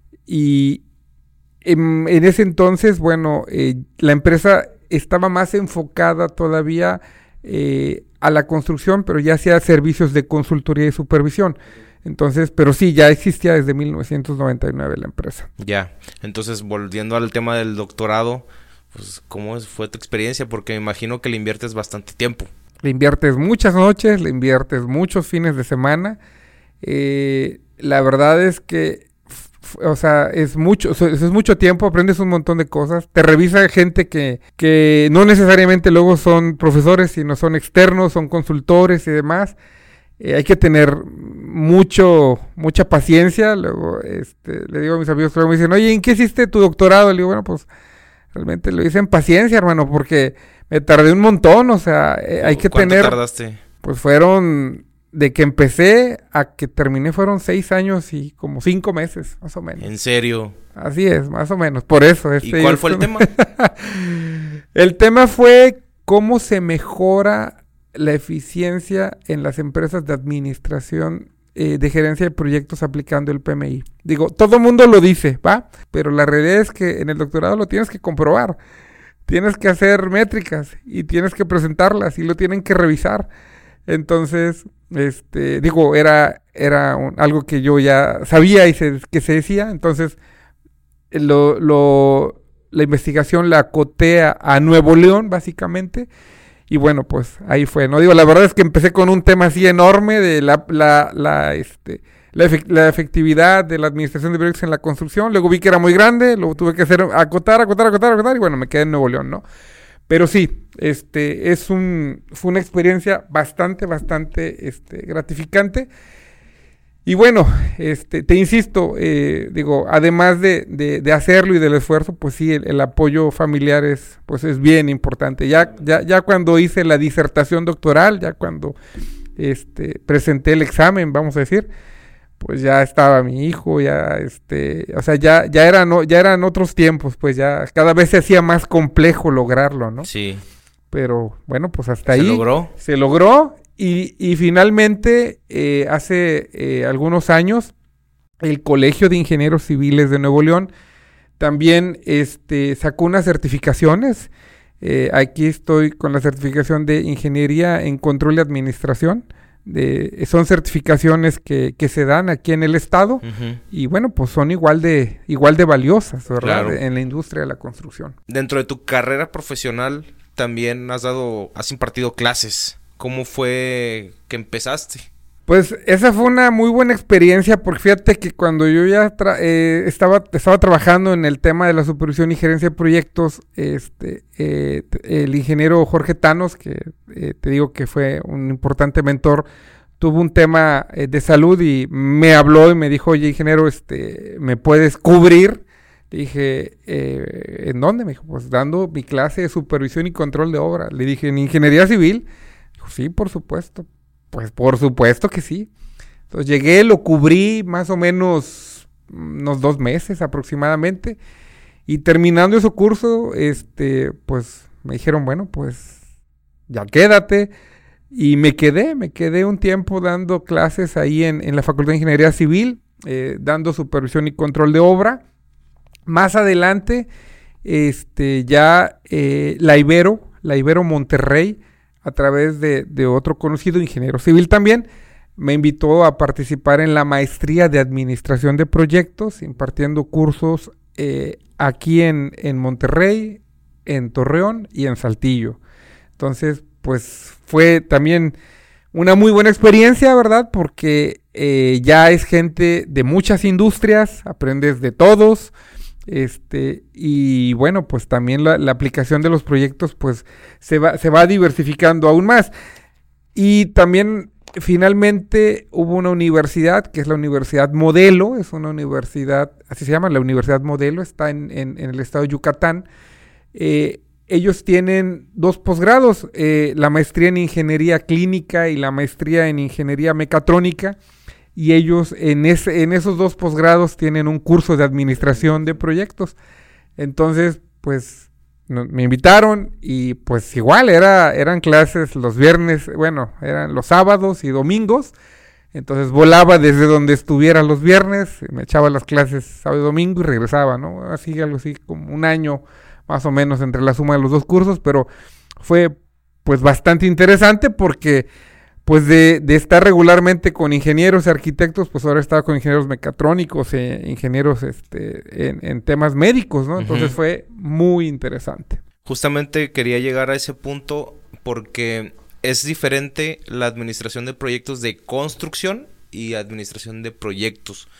A: y en, en ese entonces, bueno, eh, la empresa estaba más enfocada todavía eh, a la construcción, pero ya hacía servicios de consultoría y supervisión. Entonces, pero sí, ya existía desde mil novecientos noventa y nueve la empresa.
B: Ya, entonces volviendo al tema del doctorado, pues ¿cómo fue tu experiencia? Porque me imagino que le inviertes bastante tiempo.
A: Le inviertes muchas noches, le inviertes muchos fines de semana. Eh, la verdad es que, f- o sea, es mucho, so- es mucho tiempo, aprendes un montón de cosas. Te revisa gente que, que no necesariamente luego son profesores, sino son externos, son consultores y demás. Eh, hay que tener mucho, mucha paciencia. Luego, este, le digo a mis amigos que luego me dicen, oye, ¿en qué hiciste tu doctorado? Le digo, bueno, pues realmente lo hice en paciencia, hermano, porque me tardé un montón. O sea, eh, hay que
B: ¿Cuánto
A: tener,
B: tardaste?
A: pues fueron, de que empecé a que terminé fueron seis años y como cinco meses, más o menos.
B: ¿En serio?
A: Así es, más o menos, por eso.
B: ¿Y
A: Este,
B: cuál fue el
A: este-
B: tema?
A: El tema fue cómo se mejora la eficiencia en las empresas de administración eh, de gerencia de proyectos aplicando el P M I. Digo, todo el mundo lo dice, ¿va? Pero la realidad es que en el doctorado lo tienes que comprobar. Tienes que hacer métricas y tienes que presentarlas y lo tienen que revisar. Entonces, este, digo, era, era un- algo que yo ya sabía y se- que se decía. Entonces, lo, lo, la investigación la acoté a, a Nuevo León, básicamente. Y bueno, pues ahí fue, ¿no? Digo, la verdad es que empecé con un tema así enorme de la, la, la, este, la, efec- la efectividad de la administración de proyectos en la construcción. Luego vi que era muy grande, lo tuve que hacer acotar, acotar, acotar, acotar, y bueno, me quedé en Nuevo León, ¿no? Pero sí, este, es un, fue una experiencia bastante, bastante, este, gratificante. Y bueno, este, te insisto, eh, digo, además de, de, de hacerlo y del esfuerzo, pues sí, el, el apoyo familiar es, pues es bien importante. Ya, ya, ya cuando hice la disertación doctoral, ya cuando este, presenté el examen, vamos a decir, pues ya estaba mi hijo, ya, este, o sea, ya, ya eran, o- ya eran otros tiempos, pues ya cada vez se hacía más complejo lograrlo, ¿no?
B: Sí.
A: Pero bueno, pues hasta
B: ¿Se
A: ahí
B: logró?
A: se logró y, y finalmente eh, hace eh, algunos años el Colegio de Ingenieros Civiles de Nuevo León también este, sacó unas certificaciones. Eh, aquí estoy con la certificación de Ingeniería en Control y Administración. De, son certificaciones que, que se dan aquí en el estado
B: Ujú.
A: y bueno, pues son igual de, igual de valiosas, ¿verdad?
B: Claro.
A: En la industria de la construcción.
B: Dentro de tu carrera profesional también has dado, has impartido clases. ¿Cómo fue que empezaste?
A: Pues esa fue una muy buena experiencia porque fíjate que cuando yo ya tra- eh, estaba, estaba trabajando en el tema de la supervisión y gerencia de proyectos, este, eh, t- el ingeniero Jorge Tanos, que eh, te digo que fue un importante mentor, tuvo un tema eh, de salud y me habló y me dijo, oye ingeniero, este, ¿me puedes cubrir? Le dije, eh, ¿en dónde? Me dijo, pues dando mi clase de supervisión y control de obra. Le dije, ¿en ingeniería civil? Dijo, sí, por supuesto. Pues por supuesto que sí. Entonces llegué, lo cubrí más o menos unos dos meses aproximadamente. Y terminando ese curso, este, pues me dijeron, bueno, pues ya quédate. Y me quedé, me quedé un tiempo dando clases ahí en, en la Facultad de Ingeniería Civil, eh, dando supervisión y control de obra. Más adelante, este, ya eh, la Ibero, la Ibero Monterrey, a través de, de otro conocido ingeniero civil también, me invitó a participar en la maestría de administración de proyectos, impartiendo cursos eh, aquí en, en Monterrey, en Torreón y en Saltillo. Entonces, pues fue también una muy buena experiencia, ¿verdad? Porque eh, ya es gente de muchas industrias, aprendes de todos. Este, y bueno, pues también la, la aplicación de los proyectos pues se va, se va diversificando aún más. Y también finalmente hubo una universidad, que es la Universidad Modelo, es una universidad, así se llama, la Universidad Modelo, está en, en, en el estado de Yucatán. Eh, ellos tienen dos posgrados, eh, la maestría en Ingeniería Clínica y la maestría en Ingeniería Mecatrónica. Y ellos en, ese, en esos dos posgrados tienen un curso de administración de proyectos. Entonces, pues, no, me invitaron y pues igual era, eran clases los viernes, bueno, eran los sábados y domingos. Entonces volaba desde donde estuviera los viernes, me echaba las clases sábado y domingo y regresaba, ¿no? Así, algo así, como un año más o menos entre la suma de los dos cursos, pero fue pues bastante interesante porque pues de, de estar regularmente con ingenieros y arquitectos, pues ahora estaba con ingenieros mecatrónicos e ingenieros este, en, en temas médicos, ¿no? Entonces uh-huh. fue muy interesante.
B: Justamente quería llegar a ese punto porque es diferente la administración de proyectos de construcción y administración de proyectos.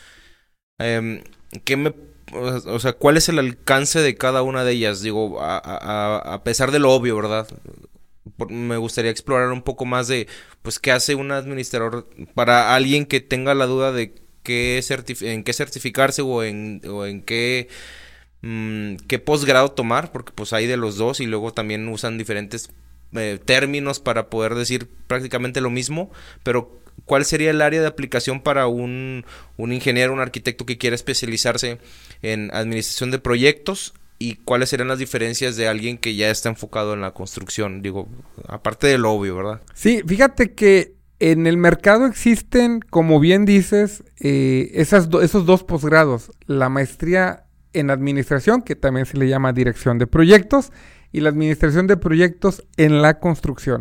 B: Eh, ¿qué me, o sea, ¿cuál es el alcance de cada una de ellas? Digo, a, a, a pesar de lo obvio, ¿verdad? Por, me gustaría explorar un poco más de, pues, qué hace un administrador para alguien que tenga la duda de qué certif- en qué certificarse o en, o en qué, mmm, qué posgrado tomar, porque pues hay de los dos y luego también usan diferentes eh, términos para poder decir prácticamente lo mismo, pero ¿cuál sería el área de aplicación para un, un ingeniero, un arquitecto que quiera especializarse en administración de proyectos? ¿Y cuáles serían las diferencias de alguien que ya está enfocado en la construcción? Digo, aparte de lo obvio, ¿verdad?
A: Sí, fíjate que en el mercado existen, como bien dices, eh, esas do- esos dos posgrados. La maestría en administración, que también se le llama dirección de proyectos, y la administración de proyectos en la construcción.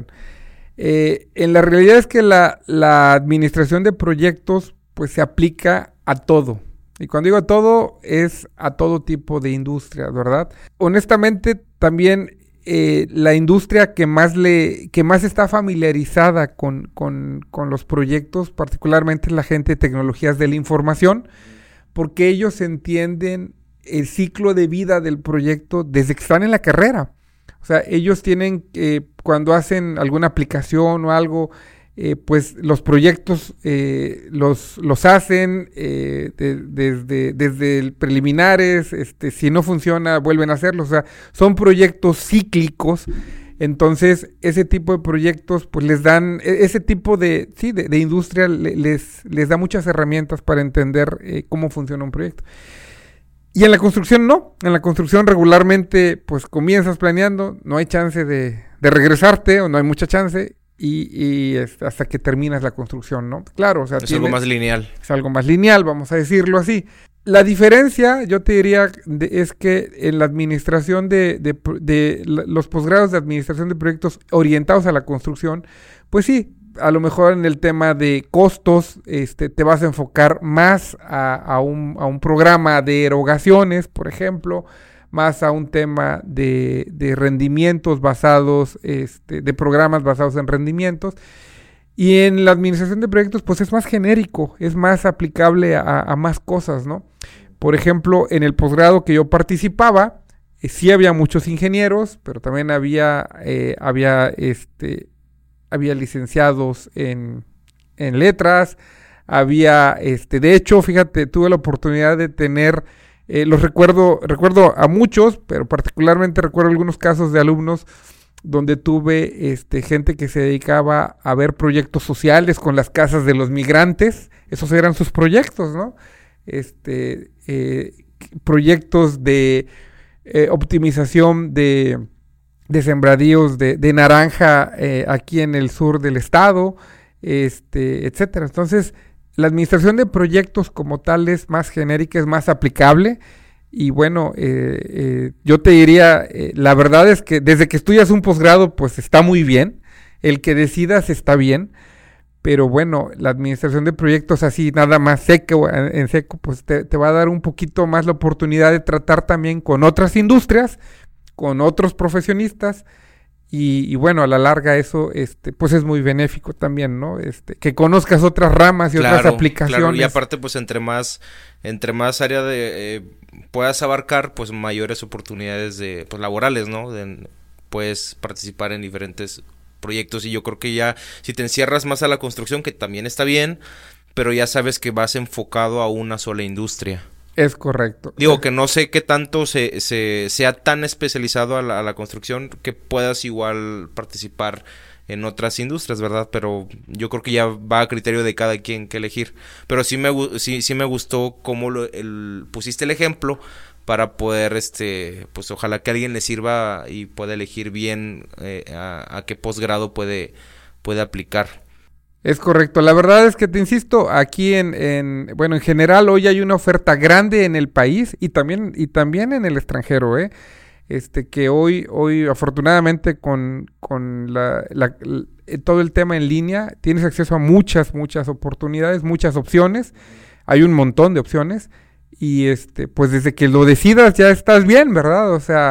A: Eh, en la realidad es que la, la administración de proyectos pues se aplica a todo. Y cuando digo a todo, es a todo tipo de industria, ¿verdad? Honestamente, también eh, la industria que más le, que más está familiarizada con, con, con los proyectos, particularmente la gente de tecnologías de la información, porque ellos entienden el ciclo de vida del proyecto desde que están en la carrera. O sea, ellos tienen, eh, cuando hacen alguna aplicación o algo, Eh, pues los proyectos eh, los, los hacen eh, de, desde, desde el preliminares, este, si no funciona vuelven a hacerlo, o sea, son proyectos cíclicos. Entonces ese tipo de proyectos pues les dan, ese tipo de, sí, de, de industria les, les da muchas herramientas para entender eh, cómo funciona un proyecto. Y en la construcción no, en la construcción regularmente pues comienzas planeando, no hay chance de, de regresarte o no hay mucha chance. Y, y es hasta que terminas la construcción, ¿no? Claro, o sea...
B: Es
A: tiene,
B: algo más lineal.
A: Es algo más lineal, vamos a decirlo así. La diferencia, yo te diría, de, es que en la administración de, de, de, de los posgrados de administración de proyectos orientados a la construcción, pues sí, a lo mejor en el tema de costos, este, te vas a enfocar más a, a, un, a un programa de erogaciones, por ejemplo, más a un tema de, de rendimientos basados, este, de programas basados en rendimientos. Y en la administración de proyectos, pues es más genérico, es más aplicable a, a más cosas, ¿no? Por ejemplo, en el posgrado que yo participaba, eh, sí había muchos ingenieros, pero también había, eh, había, este, había licenciados en, en letras, había, este, de hecho, fíjate, tuve la oportunidad de tener... Eh, los recuerdo, recuerdo a muchos, pero particularmente recuerdo algunos casos de alumnos donde tuve este, gente que se dedicaba a ver proyectos sociales con las casas de los migrantes. Esos eran sus proyectos, ¿no? Este, eh, proyectos de eh, optimización de, de sembradíos de, de naranja eh, aquí en el sur del estado, este, etcétera. Entonces, la administración de proyectos como tal es más genérica, es más aplicable y bueno, eh, eh, yo te diría, eh, la verdad es que desde que estudias un posgrado pues está muy bien, el que decidas está bien, pero bueno, la administración de proyectos así nada más seco, en, en seco, pues te, te va a dar un poquito más la oportunidad de tratar también con otras industrias, con otros profesionistas. Y, y bueno, a la larga eso este pues es muy benéfico también, ¿no? Este, que conozcas otras ramas y
B: claro,
A: otras aplicaciones.
B: Claro, y aparte pues entre más entre más área de eh, puedas abarcar, pues mayores oportunidades de pues laborales, ¿no? De, puedes participar en diferentes proyectos y yo creo que ya si te encierras más a la construcción, que también está bien, pero ya sabes que vas enfocado a una sola industria.
A: Es correcto.
B: Digo que no sé qué tanto se, se sea tan especializado a la, a la construcción que puedas igual participar en otras industrias, ¿verdad? Pero yo creo que ya va a criterio de cada quien que elegir. Pero sí me sí, sí me gustó cómo lo, el, pusiste el ejemplo para poder, este, pues ojalá que a alguien le sirva y pueda elegir bien eh, a, a qué posgrado puede, puede aplicar.
A: Es correcto. La verdad es que te insisto, aquí en, en, bueno, en general hoy hay una oferta grande en el país y también, y también en el extranjero, ¿eh? Este, que hoy, hoy afortunadamente con, con la, la, la, todo el tema en línea, tienes acceso a muchas, muchas oportunidades, muchas opciones. Hay un montón de opciones y este, pues desde que lo decidas ya estás bien, ¿verdad? O sea,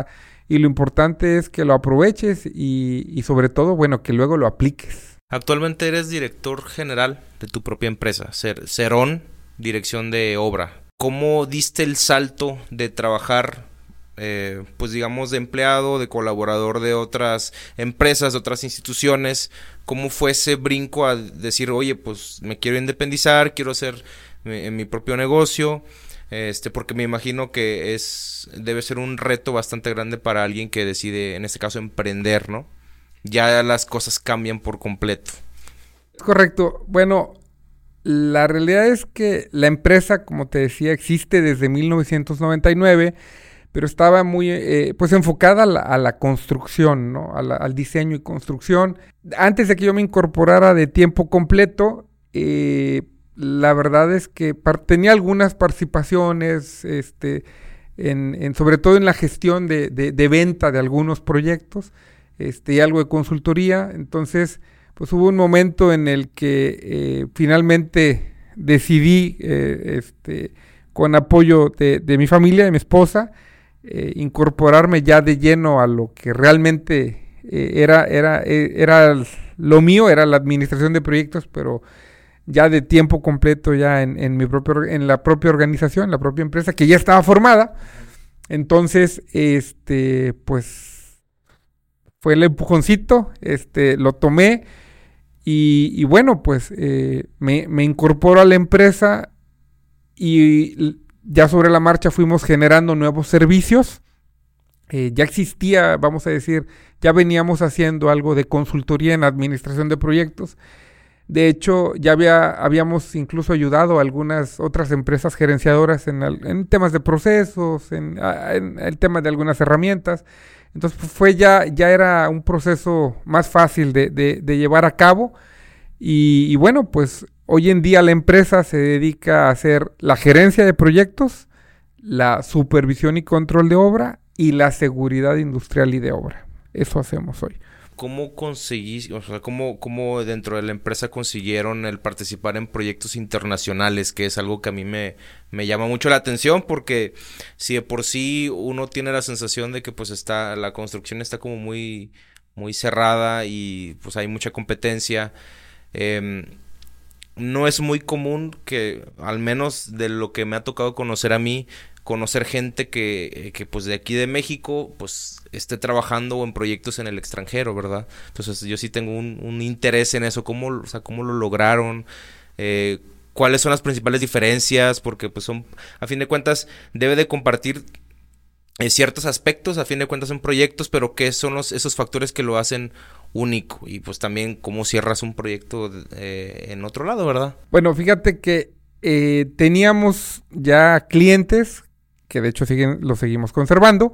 A: y lo importante es que lo aproveches y, y sobre todo, bueno, que luego lo apliques.
B: Actualmente eres director general de tu propia empresa, Cer- Cerón, dirección de obra. ¿Cómo diste el salto de trabajar, eh, pues digamos, de empleado, de colaborador de otras empresas, de otras instituciones? ¿Cómo fue ese brinco a decir, oye, pues me quiero independizar, quiero hacer mi, mi propio negocio? Este, porque me imagino que es debe ser un reto bastante grande para alguien que decide, en este caso, emprender, ¿no? Ya las cosas cambian por completo.
A: Correcto. Bueno, la realidad es que la empresa, como te decía, existe desde mil novecientos noventa y nueve, pero estaba muy eh, pues enfocada a la, a la construcción, ¿no? A la, al diseño y construcción. Antes de que yo me incorporara de tiempo completo, eh, la verdad es que par- tenía algunas participaciones, este, en, en, sobre todo en la gestión de, de, de venta de algunos proyectos, este, y algo de consultoría. Entonces, pues hubo un momento en el que eh, finalmente decidí, eh, este, con apoyo de, de mi familia, de mi esposa, eh, incorporarme ya de lleno a lo que realmente eh, era, era, eh, era lo mío, era la administración de proyectos, pero ya de tiempo completo ya en, en mi propio, en la propia organización, en la propia empresa que ya estaba formada. Entonces, este, pues fue el empujoncito, este, lo tomé y, y bueno, pues eh, me, me incorporo a la empresa y ya sobre la marcha fuimos generando nuevos servicios. Eh, ya existía, vamos a decir, ya veníamos haciendo algo de consultoría en administración de proyectos. De hecho, ya había, habíamos incluso ayudado a algunas otras empresas gerenciadoras en, en temas de procesos, en, en el tema de algunas herramientas. Entonces fue ya, ya era un proceso más fácil de, de, de llevar a cabo. Y, y bueno, pues hoy en día la empresa se dedica a hacer la gerencia de proyectos, la supervisión y control de obra y la seguridad industrial y de obra. Eso hacemos hoy.
B: ¿Cómo conseguí, o sea, cómo, cómo dentro de la empresa consiguieron el participar en proyectos internacionales? Que es algo que a mí me, me llama mucho la atención, porque si de por sí uno tiene la sensación de que pues está, la construcción está como muy, muy cerrada y pues hay mucha competencia, eh, no es muy común que, al menos de lo que me ha tocado conocer a mí, conocer gente que, que pues de aquí de México pues esté trabajando en proyectos en el extranjero, ¿verdad? Entonces yo sí tengo un, un interés en eso, cómo, o sea, cómo lo lograron, eh, cuáles son las principales diferencias, porque pues son, a fin de cuentas, debe de compartir eh, ciertos aspectos, a fin de cuentas son proyectos, pero qué son los, esos factores que lo hacen único, y pues también cómo cierras un proyecto eh, en otro lado, ¿verdad?
A: Bueno, fíjate que eh, teníamos ya clientes que de hecho siguen, lo seguimos conservando,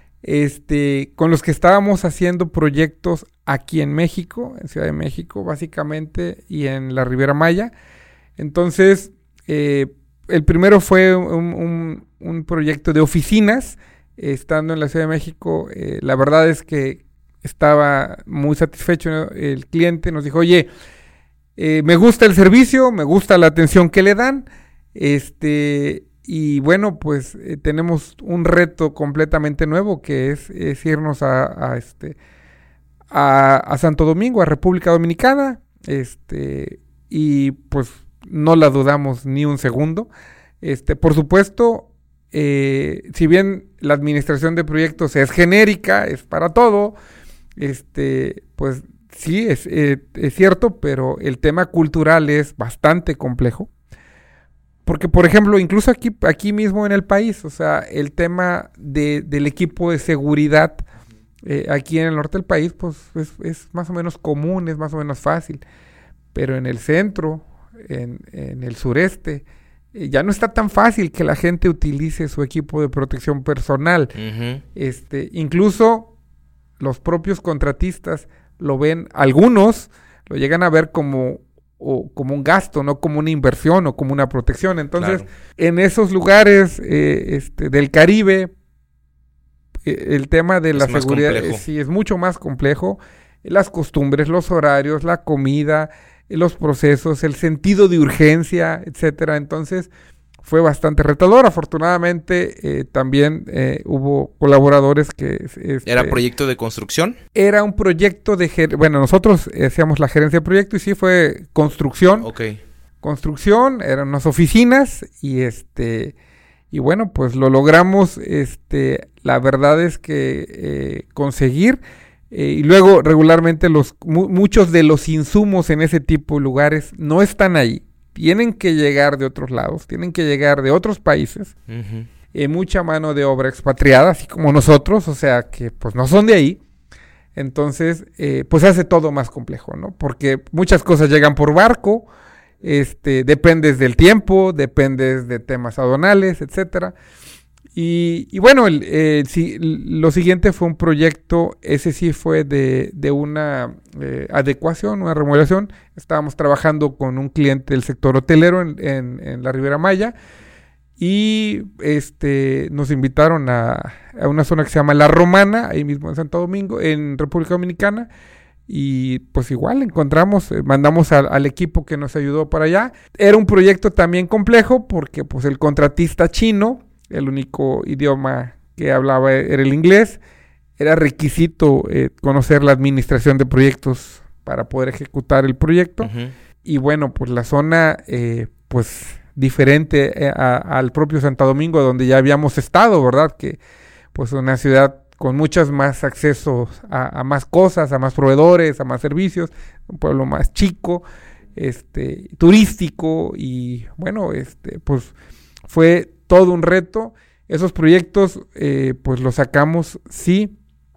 A: este, con los que estábamos haciendo proyectos aquí en México, en Ciudad de México básicamente, y en la Riviera Maya. Entonces, eh, el primero fue un, un, un proyecto de oficinas, eh, estando en la Ciudad de México. Eh, la verdad es que estaba muy satisfecho, ¿no? El cliente nos dijo, oye, eh, me gusta el servicio, me gusta la atención que le dan, este... Y bueno, pues eh, tenemos un reto completamente nuevo, que es, es irnos a, a este a, a Santo Domingo, a República Dominicana, este y pues no la dudamos ni un segundo. Este, por supuesto, eh, si bien la administración de proyectos es genérica, es para todo, este, pues sí, es, eh, es cierto, pero el tema cultural es bastante complejo. Porque, por ejemplo, incluso aquí, aquí mismo en el país, o sea, el tema de, del equipo de seguridad eh, aquí en el norte del país, pues es, es más o menos común, es más o menos fácil. Pero en el centro, en, en el sureste, eh, ya no está tan fácil que la gente utilice su equipo de protección personal. Uh-huh. Este, incluso los propios contratistas lo ven, algunos lo llegan a ver como... o como un gasto, no como una inversión o como una protección. Entonces, claro, en esos lugares eh, este, del Caribe, eh, el tema de es la seguridad eh, sí es mucho más complejo. Las costumbres, los horarios, la comida, eh, los procesos, el sentido de urgencia, etcétera. Entonces, fue bastante retador. Afortunadamente, eh, también eh, hubo colaboradores que... Este,
B: ¿Era proyecto de construcción?
A: Era un proyecto de... Ger- bueno, nosotros hacíamos la gerencia de proyecto y sí fue construcción.
B: Ok.
A: Construcción, eran unas oficinas y este... Y bueno, pues lo logramos, este, la verdad es que eh, conseguir, eh, y luego regularmente los mu- muchos de los insumos en ese tipo de lugares no están ahí, tienen que llegar de otros lados, tienen que llegar de otros países,
B: Uh-huh.
A: eh, mucha mano de obra expatriada, así como nosotros, o sea que pues no son de ahí, entonces eh, pues hace todo más complejo, ¿no? Porque muchas cosas llegan por barco, Este, dependes del tiempo, dependes de temas aduanales, etcétera. Y, y bueno, el, eh, sí, lo siguiente fue un proyecto, ese sí fue de, de una eh, adecuación, una remodelación. Estábamos trabajando con un cliente del sector hotelero en, en, en la Riviera Maya y este, nos invitaron a, a una zona que se llama La Romana, ahí mismo en Santo Domingo, en República Dominicana. Y pues igual encontramos, eh, mandamos al, al equipo que nos ayudó para allá. Era un proyecto también complejo porque pues el contratista chino, el único idioma que hablaba era el inglés. Era requisito eh, conocer la administración de proyectos para poder ejecutar el proyecto.
B: Uh-huh.
A: Y bueno, pues la zona eh, pues diferente eh, a, al propio Santo Domingo donde ya habíamos estado, ¿verdad? Que pues una ciudad con muchos más accesos a, a más cosas, a más proveedores, a más servicios, un pueblo más chico, este, turístico y bueno, este, pues fue todo un reto. Esos proyectos, eh, pues los sacamos, sí,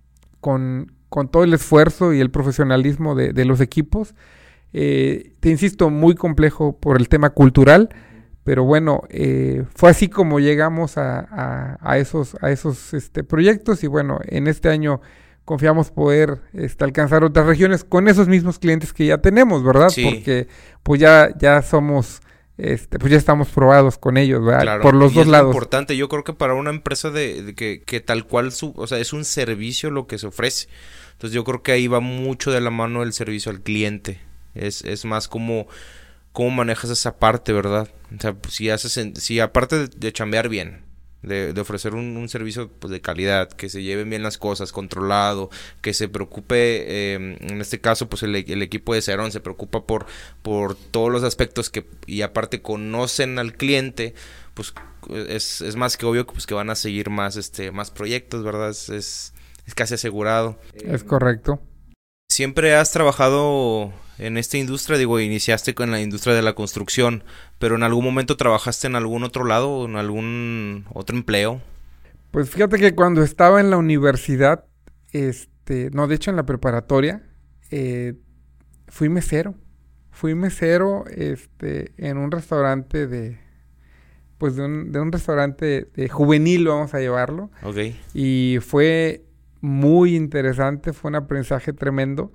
A: con, con todo el esfuerzo y el profesionalismo de, de los equipos. Eh, te insisto, muy complejo por el tema cultural, pero bueno, eh, fue así como llegamos a, a, a esos, a esos este, proyectos y bueno, en este año confiamos poder este, alcanzar otras regiones con esos mismos clientes que ya tenemos, ¿verdad?
B: Sí.
A: Porque pues ya, ya somos, este, pues ya estamos probados con ellos, ¿verdad?
B: Claro,
A: por los
B: y
A: dos
B: es
A: lados.
B: Importante, yo creo que para una empresa de, de que, que tal cual, su, o sea, es un servicio lo que se ofrece. Entonces yo creo que ahí va mucho de la mano el servicio al cliente. Es, es más como... ¿Cómo manejas esa parte, verdad? O sea, pues, si haces, en, si aparte de, de chambear bien, de, de ofrecer un, un servicio pues, de calidad, que se lleven bien las cosas, controlado, que se preocupe, eh, en este caso, pues el, el equipo de Cerón se preocupa por, por todos los aspectos que, y aparte conocen al cliente, pues es, es más que obvio que, pues, que van a seguir más, este, más proyectos, ¿verdad? Es, es, es casi asegurado.
A: Es correcto.
B: Siempre has trabajado en esta industria, digo, iniciaste con la industria de la construcción, pero en algún momento trabajaste en algún otro lado, en algún otro empleo.
A: Pues fíjate que cuando estaba en la universidad, este, no, de hecho en la preparatoria, eh, fui mesero. Fui mesero, este, en un restaurante de, pues de un, de un restaurante de juvenil, vamos a llevarlo.
B: Ok.
A: Y fue muy interesante, fue un aprendizaje tremendo,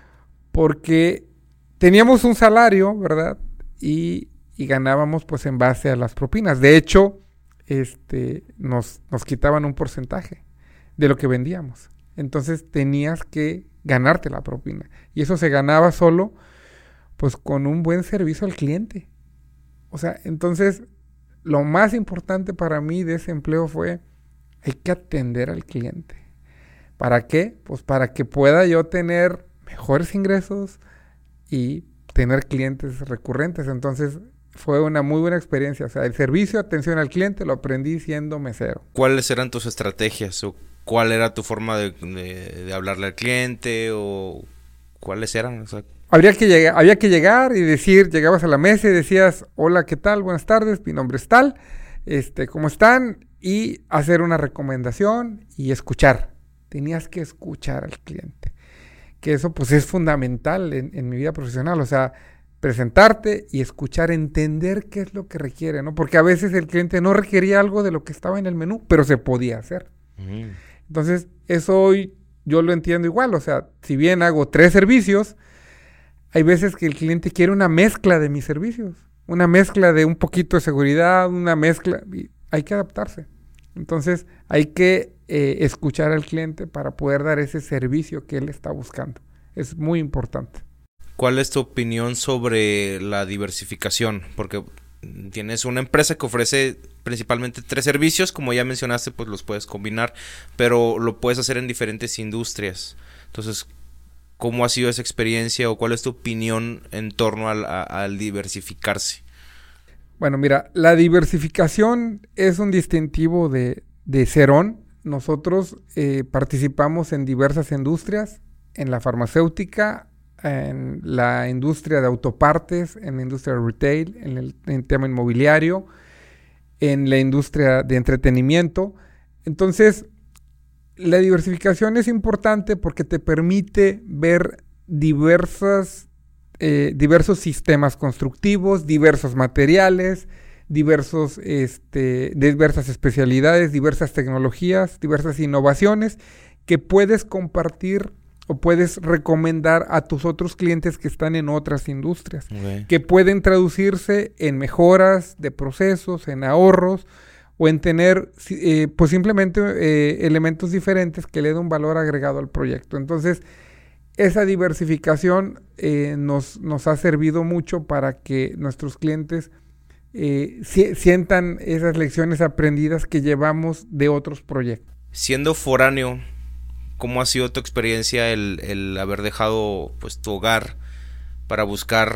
A: porque teníamos un salario, ¿verdad? Y, y ganábamos pues en base a las propinas. De hecho, este, nos, nos quitaban un porcentaje de lo que vendíamos. Entonces tenías que ganarte la propina. Y eso se ganaba solo pues con un buen servicio al cliente. O sea, entonces lo más importante para mí de ese empleo fue hay que atender al cliente. ¿Para qué? Pues para que pueda yo tener mejores ingresos y tener clientes recurrentes. Entonces fue una muy buena experiencia. O sea, el servicio, atención al cliente, lo aprendí siendo mesero.
B: ¿Cuáles eran tus estrategias? ¿O cuál era tu forma de, de, de hablarle al cliente? ¿O cuáles eran? O sea,
A: Habría que llegar, había que llegar y decir, llegabas a la mesa y decías, hola, ¿qué tal? Buenas tardes, mi nombre es tal, este, ¿cómo están? Y hacer una recomendación y escuchar. Tenías que escuchar al cliente. Que eso pues es fundamental en, en mi vida profesional, o sea, presentarte y escuchar, entender qué es lo que requiere, ¿no? Porque a veces el cliente no requería algo de lo que estaba en el menú, pero se podía hacer. Uh-huh. Entonces, eso hoy yo lo entiendo igual, o sea, si bien hago tres servicios, hay veces que el cliente quiere una mezcla de mis servicios, una mezcla de un poquito de seguridad, una mezcla, y hay que adaptarse. Entonces, hay que eh, escuchar al cliente para poder dar ese servicio que él está buscando. Es muy importante.
B: ¿Cuál es tu opinión sobre la diversificación? Porque tienes una empresa que ofrece principalmente tres servicios, como ya mencionaste, pues los puedes combinar, pero lo puedes hacer en diferentes industrias. Entonces, ¿cómo ha sido esa experiencia o cuál es tu opinión en torno al, a, al diversificarse?
A: Bueno, mira, la diversificación es un distintivo de, de Cerón. Nosotros eh, participamos en diversas industrias, en la farmacéutica, en la industria de autopartes, en la industria de retail, en el, en el tema inmobiliario, en la industria de entretenimiento. Entonces, la diversificación es importante porque te permite ver diversas, eh, diversos sistemas constructivos, diversos materiales, diversos, este, diversas especialidades, diversas tecnologías, diversas innovaciones que puedes compartir o puedes recomendar a tus otros clientes que están en otras industrias,
B: Okay.
A: que pueden traducirse en mejoras de procesos, en ahorros, o en tener eh, pues simplemente eh, elementos diferentes que le den un valor agregado al proyecto. Entonces, esa diversificación eh, nos, nos ha servido mucho para que nuestros clientes eh, si, sientan esas lecciones aprendidas que llevamos de otros proyectos.
B: Siendo foráneo, ¿cómo ha sido tu experiencia el, el haber dejado pues tu hogar para buscar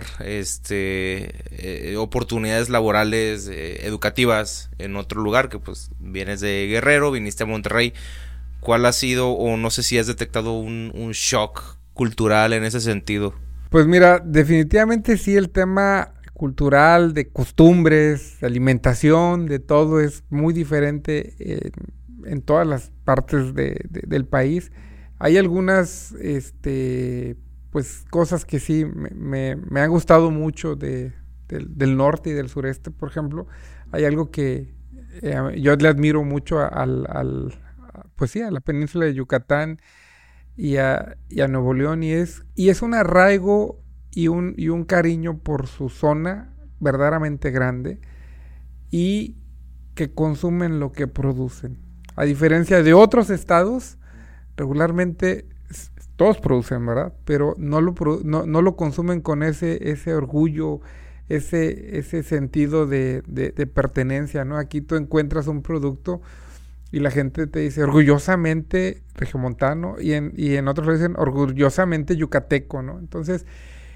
B: este eh, oportunidades laborales, eh, educativas en otro lugar? Que pues vienes de Guerrero, viniste a Monterrey. ¿Cuál ha sido, o no sé si has detectado un, un shock cultural en ese sentido?
A: Pues mira, definitivamente sí, el tema cultural, de costumbres, de alimentación, de todo es muy diferente eh, en todas las partes de, de, del país. Hay algunas este pues cosas que sí me, me, me han gustado mucho de, de, del norte y del sureste, por ejemplo. Hay algo que eh, yo le admiro mucho al, al, pues sí, a la península de Yucatán y a, y a Nuevo León, y es, y es un arraigo y un, y un cariño por su zona verdaderamente grande, y que consumen lo que producen. A diferencia de otros estados, regularmente todos producen, ¿verdad? Pero no lo, no, no lo consumen con ese, ese orgullo, ese, ese sentido de, de, de pertenencia, ¿no? Aquí tú encuentras un producto y la gente te dice orgullosamente regiomontano, y en, y en otros le dicen orgullosamente yucateco, ¿no? Entonces,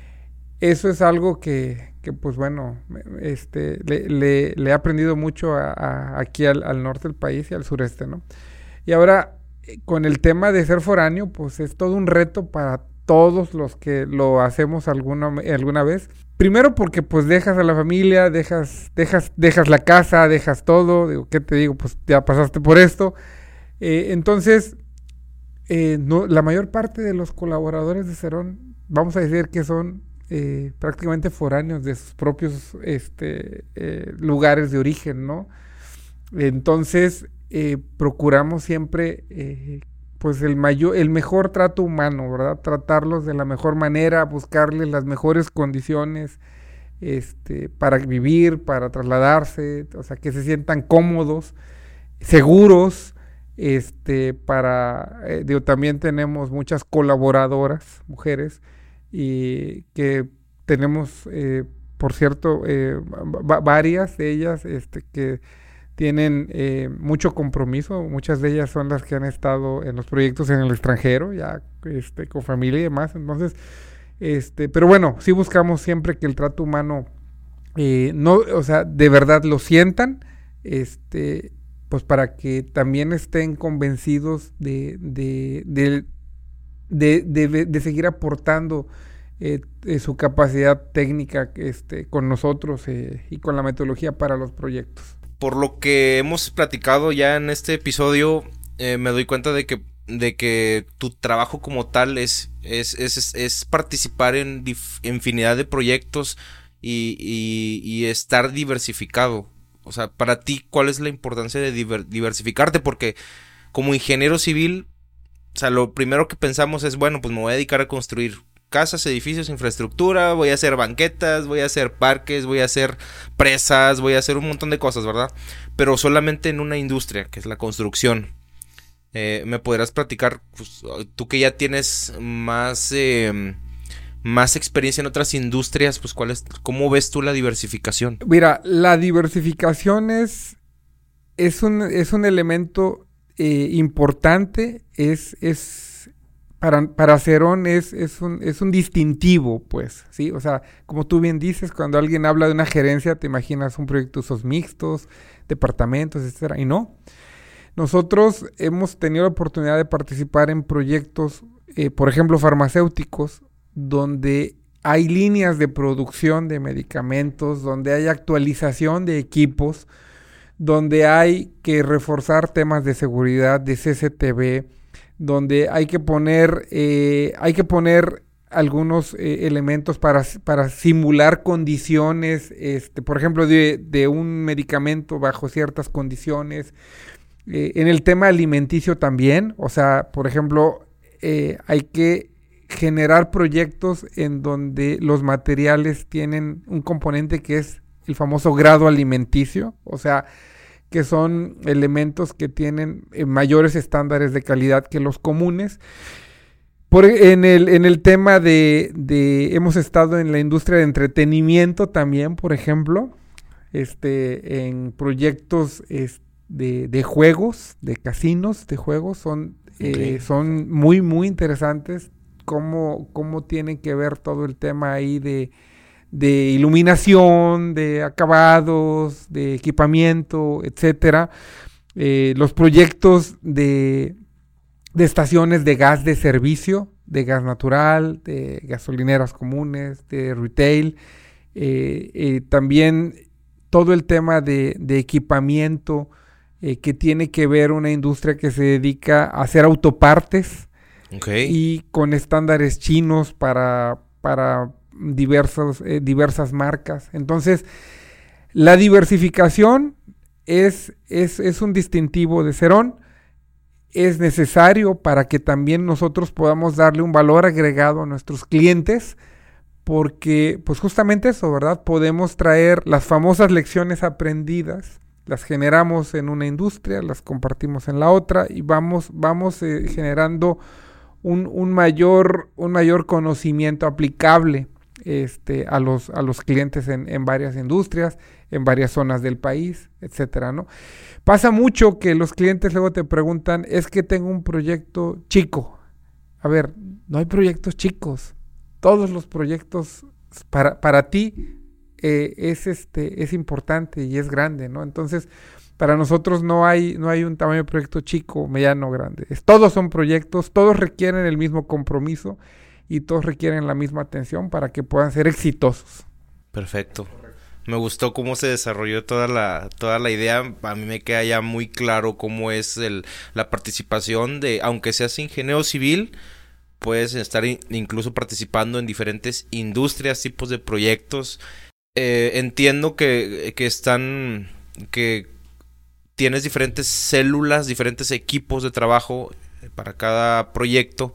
A: eso es algo que, que pues bueno, este, le, le, le he aprendido mucho a, a, aquí al, al norte del país y al sureste, ¿no? Y ahora, con el tema de ser foráneo, pues es todo un reto para todos los que lo hacemos alguna, alguna vez. Primero porque pues dejas a la familia, dejas, dejas, dejas la casa, dejas todo. Digo, ¿qué te digo? Pues ya pasaste por esto. Eh, entonces, eh, no, la mayor parte de los colaboradores de Cerón, vamos a decir que son eh, prácticamente foráneos de sus propios este, eh, lugares de origen, ¿no? Entonces, eh, procuramos siempre eh, pues el mayor, el mejor trato humano, ¿verdad? Tratarlos de la mejor manera, buscarles las mejores condiciones este, para vivir, para trasladarse, o sea, que se sientan cómodos, seguros. Este, para, eh, digo, también tenemos muchas colaboradoras, mujeres, y que tenemos, eh, por cierto, eh, va- varias de ellas, este, que tienen eh, mucho compromiso. Muchas de ellas son las que han estado en los proyectos en el extranjero, ya este, con familia y demás. Entonces, este, pero bueno, sí buscamos siempre que el trato humano, eh, no, o sea, de verdad lo sientan, este, pues para que también estén convencidos de, de, de, de, de, de seguir aportando eh, eh, su capacidad técnica este, con nosotros eh, y con la metodología para los proyectos.
B: Por lo que hemos platicado ya en este episodio, eh, me doy cuenta de que, de que tu trabajo como tal es, es, es, es participar en dif- infinidad de proyectos y, y, y estar diversificado. O sea, para ti, ¿cuál es la importancia de diver- diversificarte? Porque como ingeniero civil, o sea, lo primero que pensamos es, bueno, pues me voy a dedicar a construir casas, edificios, infraestructura, voy a hacer banquetas, voy a hacer parques, voy a hacer presas, voy a hacer un montón de cosas, ¿verdad? Pero solamente en una industria, que es la construcción. Eh, ¿me podrás platicar, pues, tú que ya tienes más, eh, más experiencia en otras industrias, pues ¿cuál es, cómo ves tú la diversificación?
A: Mira, la diversificación es, es, un, es un elemento eh, importante, es, es para, para Cerón es, es, un, es un distintivo, pues, ¿sí? O sea, como tú bien dices, cuando alguien habla de una gerencia, te imaginas un proyecto de usos mixtos, departamentos, etcétera, y no. Nosotros hemos tenido la oportunidad de participar en proyectos, eh, por ejemplo, farmacéuticos, donde hay líneas de producción de medicamentos, donde hay actualización de equipos, donde hay que reforzar temas de seguridad, de C C T V, donde hay que poner, eh, hay que poner algunos eh, elementos para, para simular condiciones, este, por ejemplo, de, de un medicamento bajo ciertas condiciones. Eh, en el tema alimenticio también, o sea, por ejemplo, eh, hay que generar proyectos en donde los materiales tienen un componente que es el famoso grado alimenticio, o sea, que son elementos que tienen eh, mayores estándares de calidad que los comunes. Por, en, el, en el tema de, de, hemos estado en la industria de entretenimiento también, por ejemplo, este, en proyectos este, de, de juegos, de casinos de juegos, son, okay. eh, son muy, muy interesantes. Cómo, cómo tiene que ver todo el tema ahí de, de iluminación, de acabados, de equipamiento, etcétera. Eh, los proyectos de, de estaciones de gas de servicio, de gas natural, de gasolineras comunes, de retail. Eh, eh, también todo el tema de, de equipamiento eh, que tiene que ver una industria que se dedica a hacer autopartes. Okay. Y con estándares chinos para, para diversos, eh, diversas marcas. Entonces, la diversificación es, es, es un distintivo de Cerón. Es necesario para que también nosotros podamos darle un valor agregado a nuestros clientes, porque pues justamente eso, ¿verdad? Podemos traer las famosas lecciones aprendidas, las generamos en una industria, las compartimos en la otra y vamos, vamos eh, generando Un, un mayor un mayor conocimiento aplicable este, a los a los clientes en, en varias industrias, en varias zonas del país, etcétera, ¿no? Pasa mucho que los clientes luego te preguntan, es que tengo un proyecto chico. A ver, no hay proyectos chicos. Todos los proyectos para, para ti eh, es este es importante y es grande, ¿no? Entonces, para nosotros no hay, no hay un tamaño de proyecto chico, mediano, grande. Es, todos son proyectos, todos requieren el mismo compromiso y todos requieren la misma atención para que puedan ser exitosos.
B: Perfecto. Me gustó cómo se desarrolló toda la, toda la idea. A mí me queda ya muy claro cómo es el, la participación de, aunque seas ingeniero civil, puedes estar in, incluso participando en diferentes industrias, tipos de proyectos. Eh, entiendo que, que están, que tienes diferentes células, diferentes equipos de trabajo para cada proyecto.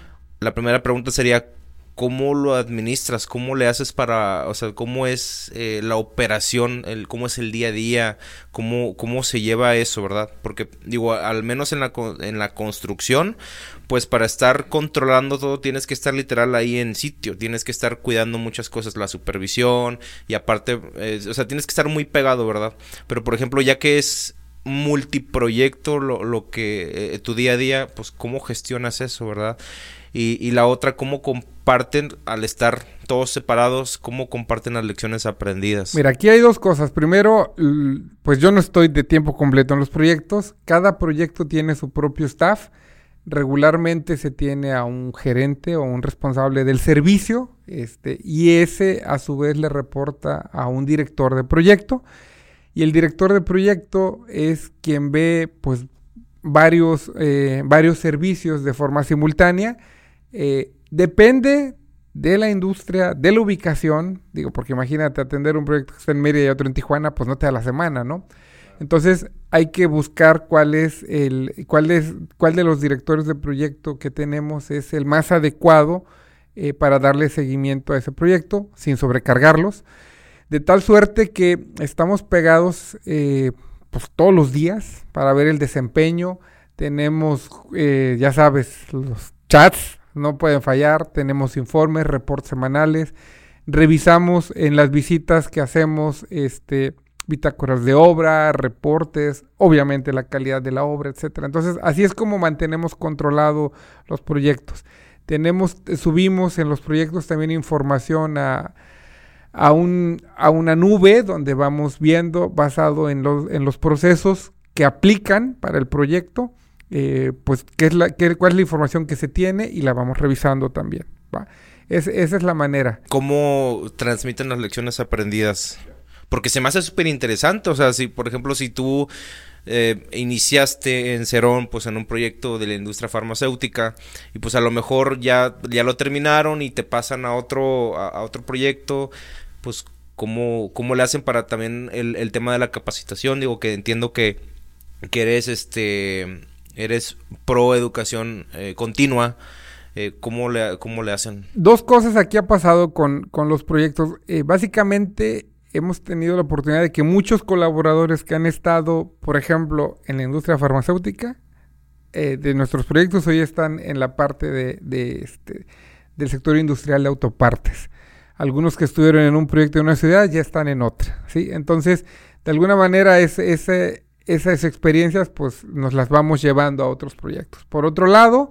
B: La primera pregunta sería, ¿cómo lo administras? ¿Cómo le haces para, o sea, cómo es eh, la operación, el, cómo es el día a día, cómo, cómo se lleva eso, ¿verdad? Porque, digo, al menos en la, en la construcción, pues para estar controlando todo tienes que estar literal ahí en sitio, tienes que estar cuidando muchas cosas, la supervisión y aparte, eh, o sea, tienes que estar muy pegado, ¿verdad? Pero, por ejemplo, ya que es multiproyecto lo, lo que eh, tu día a día, pues cómo gestionas eso, ¿verdad? Y, y la otra, cómo comparten al estar todos separados, cómo comparten las lecciones aprendidas.
A: Mira, aquí hay dos cosas. Primero, pues yo no estoy de tiempo completo en los proyectos. Cada proyecto tiene su propio staff. Regularmente se tiene a un gerente o un responsable del servicio, este, y ese a su vez le reporta a un director de proyecto. Y el director de proyecto es quien ve pues varios, eh, varios servicios de forma simultánea. Eh, depende de la industria, de la ubicación, digo, porque imagínate atender un proyecto que está en Mérida y otro en Tijuana, pues no te da la semana, ¿no? Entonces hay que buscar cuál es el, cuál es, cuál de los directores de proyecto que tenemos es el más adecuado eh, para darle seguimiento a ese proyecto sin sobrecargarlos. De tal suerte que estamos pegados eh, pues todos los días para ver el desempeño. Tenemos, eh, ya sabes, los chats no pueden fallar, tenemos informes, reportes semanales, revisamos en las visitas que hacemos, este, bitácoras de obra, reportes, obviamente la calidad de la obra, etcétera. Entonces, así es como mantenemos controlado los proyectos. Tenemos, subimos en los proyectos también información a, a, un, a una nube donde vamos viendo, basado en los, en los procesos que aplican para el proyecto, eh, pues qué es la, qué, cuál es la información que se tiene y la vamos revisando también, ¿va? Es, esa es la manera.
B: ¿Cómo transmiten las lecciones aprendidas? Porque se me hace súper interesante, o sea, si por ejemplo, si tú eh, iniciaste en Cerón, pues en un proyecto de la industria farmacéutica, y pues a lo mejor ya, ya lo terminaron y te pasan a otro, a, a otro proyecto, pues ¿cómo, cómo le hacen para también el, el tema de la capacitación? Digo que entiendo que, que eres, este, eres pro educación eh, continua. Eh, ¿cómo, le, ¿Cómo le hacen?
A: Dos cosas aquí ha pasado con, con los proyectos. Eh, básicamente hemos tenido la oportunidad de que muchos colaboradores que han estado, por ejemplo, en la industria farmacéutica, eh, de nuestros proyectos hoy están en la parte de, de este, del sector industrial de autopartes. Algunos que estuvieron en un proyecto en una ciudad ya están en otra, ¿sí? Entonces, de alguna manera, es, ese, esas experiencias pues nos las vamos llevando a otros proyectos. Por otro lado,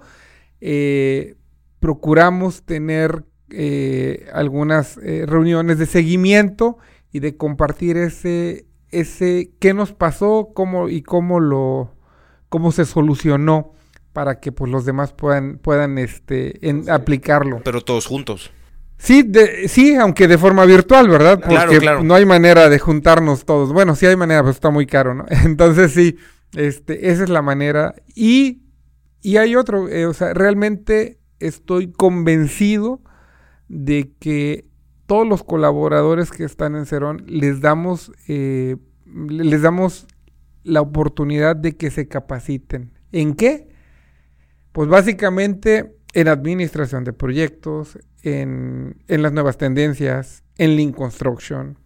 A: eh, procuramos tener eh, algunas eh, reuniones de seguimiento y de compartir ese, ese qué nos pasó, cómo y cómo lo, cómo se solucionó para que pues los demás puedan, puedan este, en, aplicarlo.
B: Pero todos juntos.
A: Sí, de, sí, aunque de forma virtual, ¿verdad? Porque
B: claro, claro.
A: no hay manera de juntarnos todos. Bueno, sí hay manera, pero está muy caro, ¿no? Entonces sí, este, esa es la manera. Y, y hay otro, eh, o sea, realmente estoy convencido de que todos los colaboradores que están en Cerón les damos, eh, les damos la oportunidad de que se capaciten. ¿En qué? Pues básicamente en administración de proyectos, en, en las nuevas tendencias, en Lean Construction,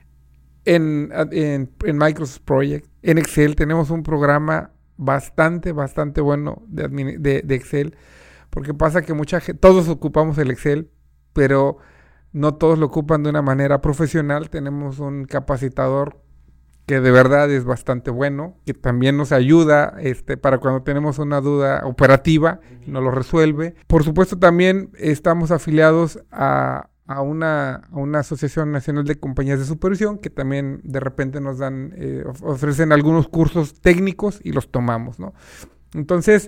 A: en, en, en Microsoft Project, en Excel. Tenemos un programa bastante, bastante bueno de, de, de Excel, porque pasa que mucha gente, todos ocupamos el Excel, pero no todos lo ocupan de una manera profesional. Tenemos un capacitador que de verdad es bastante bueno, que también nos ayuda este, para cuando tenemos una duda operativa, nos lo resuelve. Por supuesto, también estamos afiliados a, a, una, a una Asociación Nacional de Compañías de Supervisión, que también de repente nos dan, eh, ofrecen algunos cursos técnicos y los tomamos, ¿no? Entonces,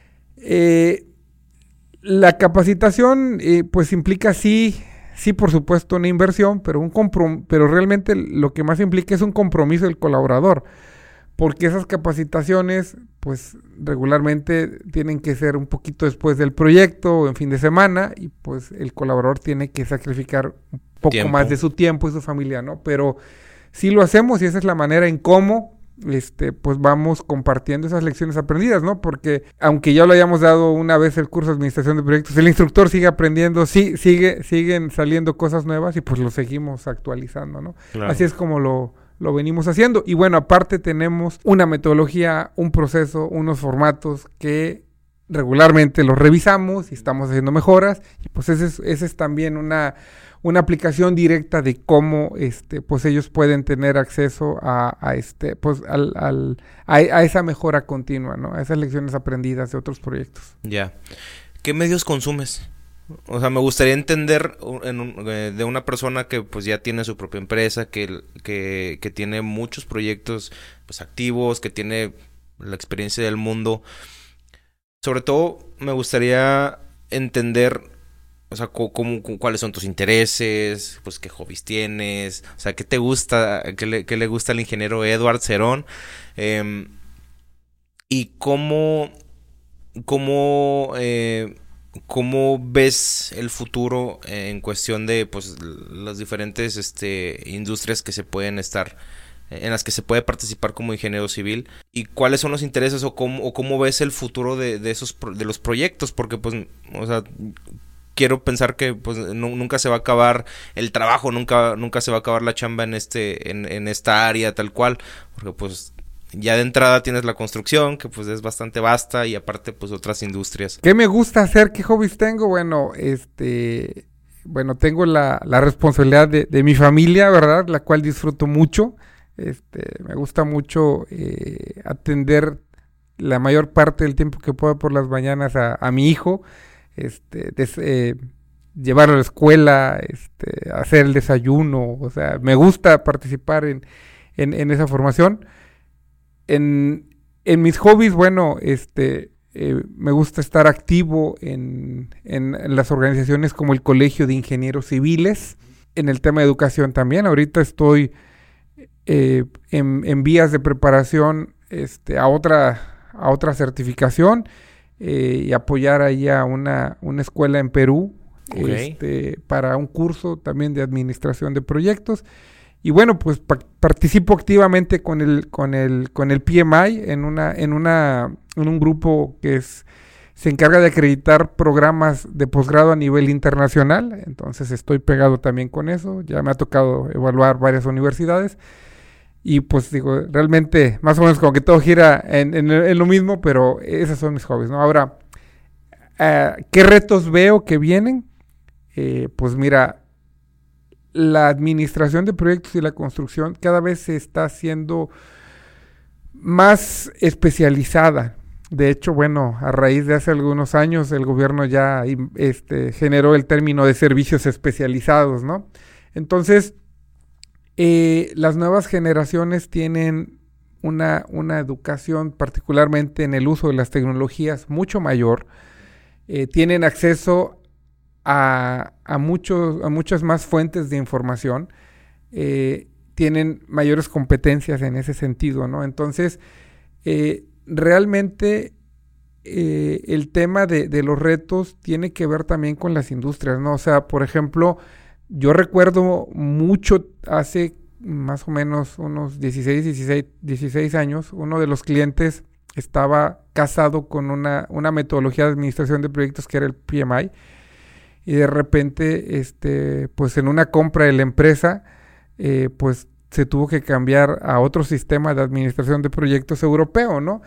A: eh, la capacitación eh, pues implica sí... Sí, por supuesto, una inversión, pero un comprom- pero realmente lo que más implica es un compromiso del colaborador, porque esas capacitaciones, pues, regularmente tienen que ser un poquito después del proyecto o en fin de semana, y pues el colaborador tiene que sacrificar un poco tiempo. más de su tiempo y su familia, ¿no? Pero sí lo hacemos y esa es la manera en cómo este, pues vamos compartiendo esas lecciones aprendidas, ¿no? Porque aunque ya lo hayamos dado una vez el curso de administración de proyectos, el instructor sigue aprendiendo, sí, sigue, siguen saliendo cosas nuevas y pues lo seguimos actualizando, ¿no? Claro. Así es como lo, lo venimos haciendo. Y bueno, aparte tenemos una metodología, un proceso, unos formatos que regularmente los revisamos y estamos haciendo mejoras, y pues ese es, ese es también una... una aplicación directa de cómo este pues ellos pueden tener acceso a, a este pues al, al a, a esa mejora continua, ¿no? A esas lecciones aprendidas de otros proyectos.
B: Ya. ¿Qué medios consumes? O sea, me gustaría entender en un, eh, de una persona que pues ya tiene su propia empresa, que, que, que tiene muchos proyectos pues activos, que tiene la experiencia del mundo. Sobre todo me gustaría entender, o sea, ¿cómo, cómo, cuáles son tus intereses? Pues, ¿qué hobbies tienes? O sea, ¿qué te gusta? ¿Qué le, qué le gusta al ingeniero Edward Cerón? Eh, y cómo, cómo, eh, cómo ves el futuro en cuestión de, pues, las diferentes este, industrias que se pueden estar, en las que se puede participar como ingeniero civil, y cuáles son los intereses o cómo, o cómo ves el futuro de, de esos, de los proyectos, porque, pues, o sea, quiero pensar que pues no, nunca se va a acabar el trabajo, nunca nunca se va a acabar la chamba en este en, en esta área tal cual, porque pues ya de entrada tienes la construcción, que pues es bastante vasta, y aparte pues otras industrias.
A: ¿Qué me gusta hacer? ¿Qué hobbies tengo? Bueno, este, bueno, tengo la, la responsabilidad de, de mi familia, ¿verdad? La cual disfruto mucho. Este, me gusta mucho eh, atender la mayor parte del tiempo que pueda por las mañanas a, a mi hijo, este, des, eh, llevarlo a la escuela, este, hacer el desayuno, o sea, me gusta participar en, en, en esa formación. En, en mis hobbies, bueno, este, eh, me gusta estar activo en, en, en las organizaciones como el Colegio de Ingenieros Civiles, en el tema de educación también. Ahorita estoy eh, en, en vías de preparación este, a otra a otra certificación eh, y apoyar ahí a una, una escuela en Perú okay. este, para un curso también de administración de proyectos. Y bueno, pues pa- participo activamente con el, con el, con el P M I en una, en una, en un grupo que es, se encarga de acreditar programas de posgrado a nivel internacional. Entonces estoy pegado también con eso. Ya me ha tocado evaluar varias universidades. Y pues digo, realmente, más o menos como que todo gira en, en, en lo mismo, pero esos son mis hobbies, ¿no? Ahora, uh, ¿qué retos veo que vienen? Eh, pues mira, la administración de proyectos y la construcción cada vez se está haciendo más especializada. De hecho, bueno, a raíz de hace algunos años, el gobierno ya este, generó el término de servicios especializados, ¿no? Entonces, Eh, las nuevas generaciones tienen una, una educación, particularmente en el uso de las tecnologías, mucho mayor. Eh, tienen acceso a, a, muchos, a muchas más fuentes de información. Eh, tienen mayores competencias en ese sentido, ¿no? Entonces, eh, realmente eh, el tema de, de los retos tiene que ver también con las industrias, ¿no? O sea, por ejemplo, yo recuerdo mucho, hace más o menos unos dieciséis, dieciséis, dieciséis años, uno de los clientes estaba casado con una, una metodología de administración de proyectos que era el P M I, y de repente, este, pues en una compra de la empresa, eh, pues se tuvo que cambiar a otro sistema de administración de proyectos europeo, ¿no?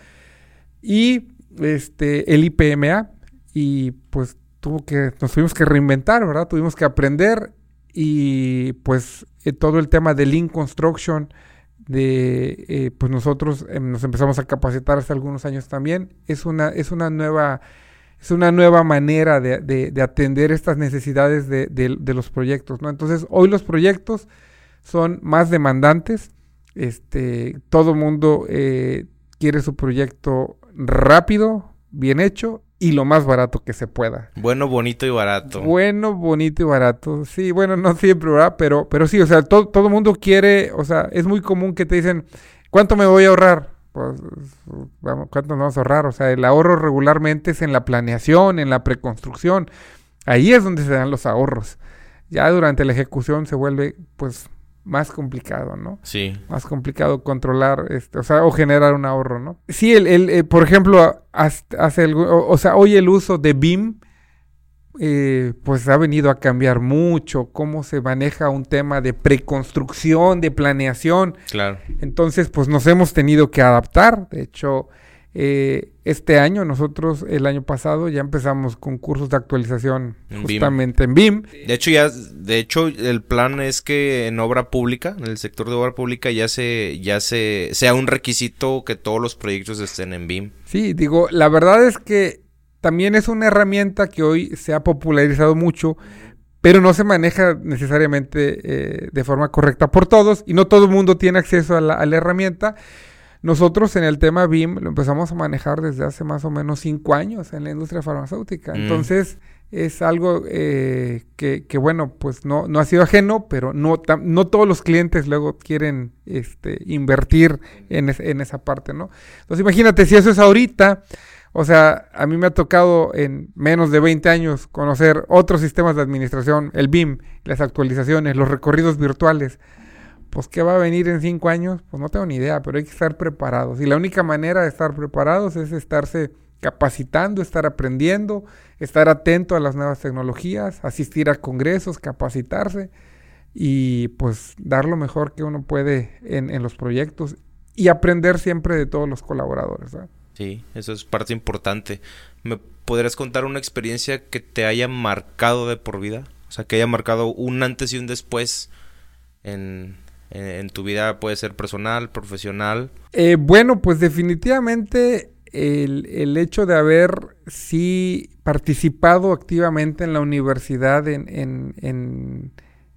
A: Y este, el I P M A, y pues tuvo que, nos tuvimos que reinventar, ¿verdad? Tuvimos que aprender. Y pues eh, todo el tema de Lean Construction, de eh, pues nosotros eh, nos empezamos a capacitar hace algunos años también. Es una, es una nueva, es una nueva manera de, de, de atender estas necesidades de, de, de los proyectos, ¿no? Entonces, hoy los proyectos son más demandantes. Este, todo mundo eh, quiere su proyecto rápido, bien hecho, y lo más barato que se pueda.
B: Bueno, bonito y barato.
A: Bueno, bonito y barato. Sí, bueno, no siempre, ¿verdad? Pero, pero sí, o sea, todo, todo mundo quiere, o sea, es muy común que te dicen, ¿cuánto me voy a ahorrar? Pues, vamos, ¿cuánto nos vamos a ahorrar? O sea, el ahorro regularmente es en la planeación, en la preconstrucción. Ahí es donde se dan los ahorros. Ya durante la ejecución se vuelve, pues, más complicado, ¿no?
B: Sí.
A: Más complicado controlar, este, o sea, o generar un ahorro, ¿no? Sí, el, el, el por ejemplo, hace el, o, o sea, hoy el uso de B I M, eh, pues ha venido a cambiar mucho cómo se maneja un tema de preconstrucción, de planeación.
B: Claro.
A: Entonces, pues nos hemos tenido que adaptar. De hecho, eh, este año, nosotros el año pasado ya empezamos con cursos de actualización en justamente B I M. En B I M.
B: De hecho, ya, de hecho, el plan es que en obra pública, en el sector de obra pública, ya se, ya se, sea un requisito que todos los proyectos estén en B I M.
A: Sí, digo, la verdad es que también es una herramienta que hoy se ha popularizado mucho, pero no se maneja necesariamente eh, de forma correcta por todos, y no todo el mundo tiene acceso a la, a la herramienta. Nosotros en el tema B I M lo empezamos a manejar desde hace más o menos cinco años en la industria farmacéutica. Mm. Entonces es algo eh, que, que, bueno, pues no, no ha sido ajeno, pero no, tam, no todos los clientes luego quieren este, invertir en, es, en esa parte, ¿no? Entonces imagínate, si eso es ahorita, o sea, a mí me ha tocado en menos de veinte años conocer otros sistemas de administración, el B I M, las actualizaciones, los recorridos virtuales. Pues, ¿qué va a venir en cinco años? Pues no tengo ni idea, pero hay que estar preparados. Y la única manera de estar preparados es estarse capacitando, estar aprendiendo, estar atento a las nuevas tecnologías, asistir a congresos, capacitarse y pues dar lo mejor que uno puede en, en los proyectos. y aprender siempre de todos los colaboradores, ¿verdad?
B: Sí, eso es parte importante. ¿Me podrías contar una experiencia que te haya marcado de por vida? O sea, que haya marcado un antes y un después en, en, en tu vida, puede ser personal, profesional.
A: Eh, bueno, pues definitivamente el, el hecho de haber sí participado activamente en la universidad, en, en, en,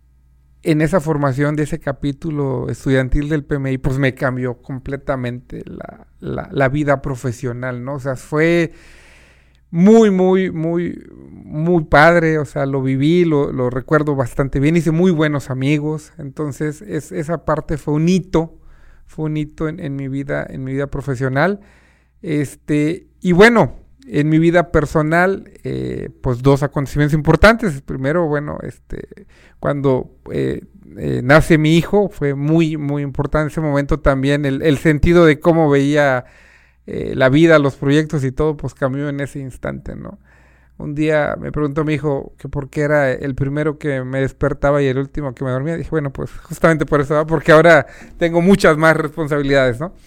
A: en esa formación de ese capítulo estudiantil del P M I, pues me cambió completamente la, la, la vida profesional, ¿no? O sea, fue muy, muy, muy, muy padre, o sea, lo viví, lo, lo recuerdo bastante bien, hice muy buenos amigos, entonces es, esa parte fue un hito, fue un hito en, en mi vida, en mi vida profesional, este, y bueno, en mi vida personal, eh, pues dos acontecimientos importantes. Primero, bueno, este, cuando eh, eh, nace mi hijo, fue muy, muy importante ese momento también, el, el sentido de cómo veía eh, la vida, los proyectos y todo, pues cambió en ese instante, ¿no? Un día me preguntó mi hijo que por qué era el primero que me despertaba y el último que me dormía. Dije, bueno, pues justamente por eso, ¿no? Porque ahora tengo muchas más responsabilidades, ¿no?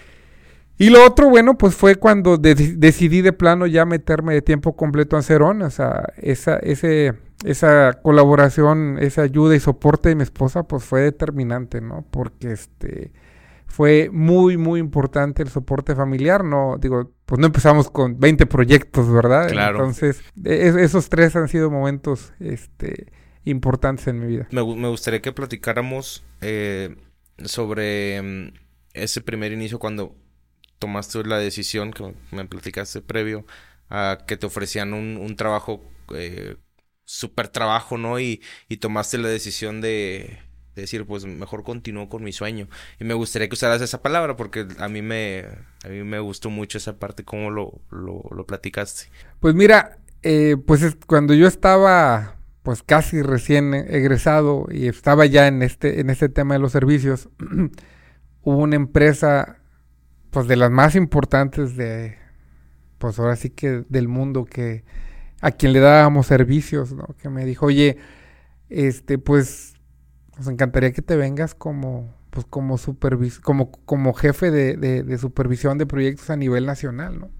A: Y lo otro, bueno, pues fue cuando de- decidí de plano ya meterme de tiempo completo a Cerón. O sea, esa, ese, esa colaboración, esa ayuda y soporte de mi esposa, pues fue determinante, ¿no? Porque este fue muy, muy importante el soporte familiar, ¿no? Digo, pues no empezamos con veinte proyectos, ¿verdad?
B: Claro.
A: Entonces, es- esos tres han sido momentos este, importantes en mi vida.
B: Me, gu- me gustaría que platicáramos eh, sobre mm, ese primer inicio cuando tomaste la decisión que me platicaste previo a que te ofrecían un, un trabajo, eh, súper trabajo, ¿no? Y, y tomaste la decisión de, de decir, pues mejor continúo con mi sueño. Y me gustaría que usaras esa palabra porque a mí me, a mí me gustó mucho esa parte, cómo lo, lo, lo platicaste.
A: Pues mira, eh, pues es- cuando yo estaba pues casi recién egresado y estaba ya en este, en este tema de los servicios, hubo una empresa pues de las más importantes de, pues ahora sí que del mundo, que a quien le dábamos servicios, ¿no? Que me dijo, oye, este, pues nos encantaría que te vengas como, pues como supervis como, como jefe de, de, de supervisión de proyectos a nivel nacional, ¿no?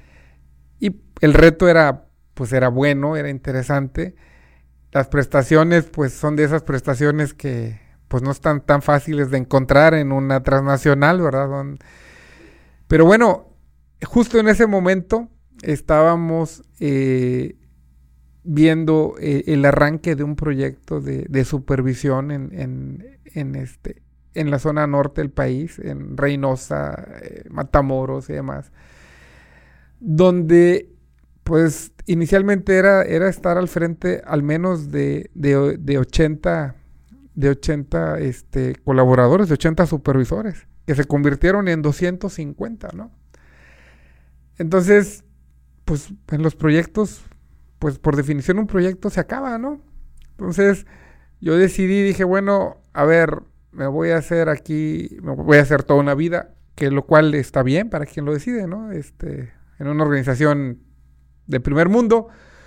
A: Y el reto era, pues era bueno, era interesante. Las prestaciones, pues son de esas prestaciones que, pues no están tan fáciles de encontrar en una transnacional, ¿verdad? Son... Pero bueno, justo en ese momento estábamos eh, viendo eh, el arranque de un proyecto de, de supervisión en, en, en, este, en la zona norte del país, en Reynosa, eh, Matamoros y demás, donde pues inicialmente era, era estar al frente al menos de, de, de ochenta, de ochenta este, colaboradores, de ochenta supervisores, que se convirtieron en doscientos cincuenta, ¿no? Entonces, pues en los proyectos, pues por definición un proyecto se acaba, ¿no? Entonces yo decidí, dije, bueno, a ver, me voy a hacer aquí, me voy a hacer toda una vida, que lo cual está bien para quien lo decide, ¿no? Este, en una organización de primer mundo,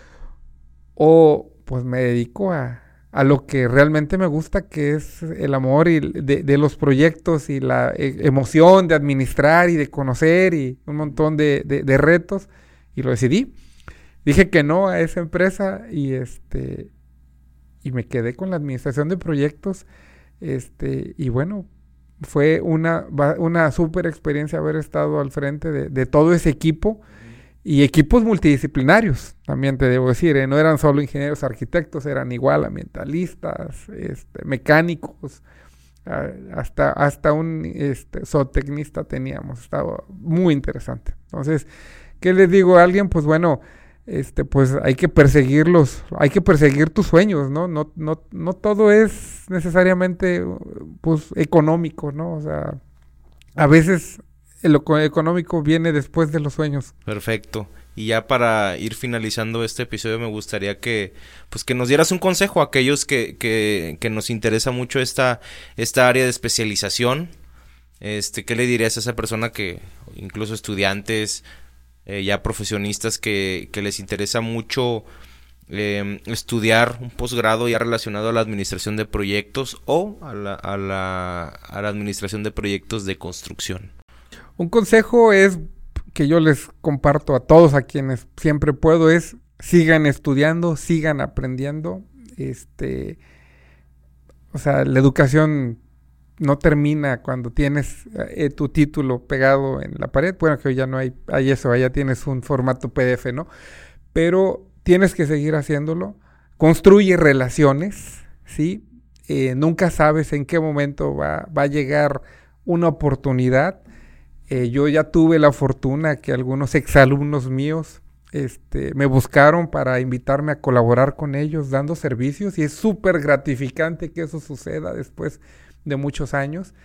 A: o pues me dedico a, a lo que realmente me gusta, que es el amor y de, de los proyectos y la e- emoción de administrar y de conocer y un montón de, de, de retos, y lo decidí. Dije que no a esa empresa y este y me quedé con la administración de proyectos, este y bueno, fue una, una súper experiencia haber estado al frente de, de todo ese equipo. Y equipos multidisciplinarios, también te debo decir, ¿eh? No eran solo ingenieros arquitectos, eran igual ambientalistas, este, mecánicos, uh, hasta, hasta un este, zootecnista teníamos, estaba muy interesante. Entonces, ¿qué les digo a alguien? Pues bueno, este, pues hay que perseguirlos, hay que perseguir tus sueños, ¿no? No, no, no todo es necesariamente pues económico, ¿no? O sea, a veces lo económico viene después de los sueños.
B: Perfecto. Y ya para ir finalizando este episodio me gustaría que pues que nos dieras un consejo a aquellos que, que, que nos interesa mucho esta, esta área de especialización. Este, ¿qué le dirías a esa persona que, incluso estudiantes, eh, ya profesionistas que, que les interesa mucho eh, estudiar un posgrado ya relacionado a la administración de proyectos o a la, a la, a la administración de proyectos de construcción?
A: Un consejo es que yo les comparto a todos a quienes siempre puedo es sigan estudiando, sigan aprendiendo. Este, o sea, la educación no termina cuando tienes eh, tu título pegado en la pared. Bueno, que ya no hay, hay eso, ya tienes un formato P D F, ¿no? Pero tienes que seguir haciéndolo. Construye relaciones, ¿sí? Eh, nunca sabes en qué momento va, va a llegar una oportunidad. Eh, yo ya tuve la fortuna que algunos exalumnos míos este, me buscaron para invitarme a colaborar con ellos dando servicios y es súper gratificante que eso suceda después de muchos años.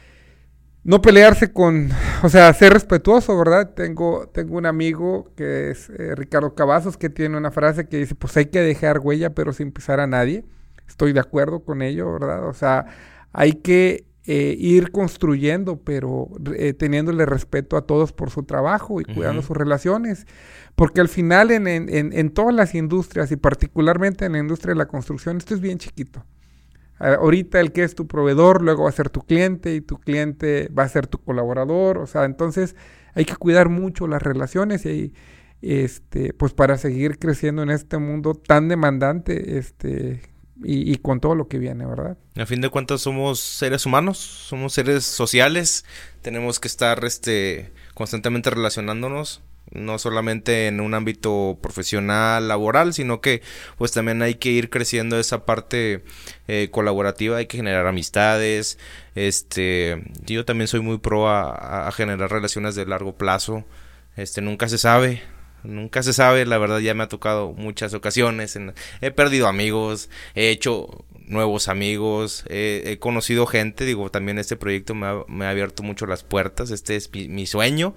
A: No pelearse con, o sea, ser respetuoso, ¿verdad? Tengo, tengo un amigo que es eh, Ricardo Cavazos que tiene una frase que dice, pues hay que dejar huella pero sin pisar a nadie. Estoy de acuerdo con ello, ¿verdad? O sea, hay que Eh, ir construyendo, pero eh, teniéndole respeto a todos por su trabajo y uh-huh. cuidando sus relaciones, porque al final en, en, en, en todas las industrias y particularmente en la industria de la construcción, esto es bien chiquito. Uh, ahorita el que es tu proveedor, luego va a ser tu cliente y tu cliente va a ser tu colaborador, o sea, entonces hay que cuidar mucho las relaciones y este, pues para seguir creciendo en este mundo tan demandante, este Y, y con todo lo que viene, ¿verdad?
B: A fin de cuentas somos seres humanos, somos seres sociales, tenemos que estar este constantemente relacionándonos, no solamente en un ámbito profesional, laboral, sino que pues también hay que ir creciendo esa parte eh, colaborativa, hay que generar amistades, este, yo también soy muy pro a, a generar relaciones de largo plazo, este, nunca se sabe. Nunca se sabe, la verdad ya me ha tocado muchas ocasiones, en, he perdido amigos, he hecho nuevos amigos, he, he conocido gente, digo, también este proyecto me ha, me ha abierto mucho las puertas, este es mi, mi sueño,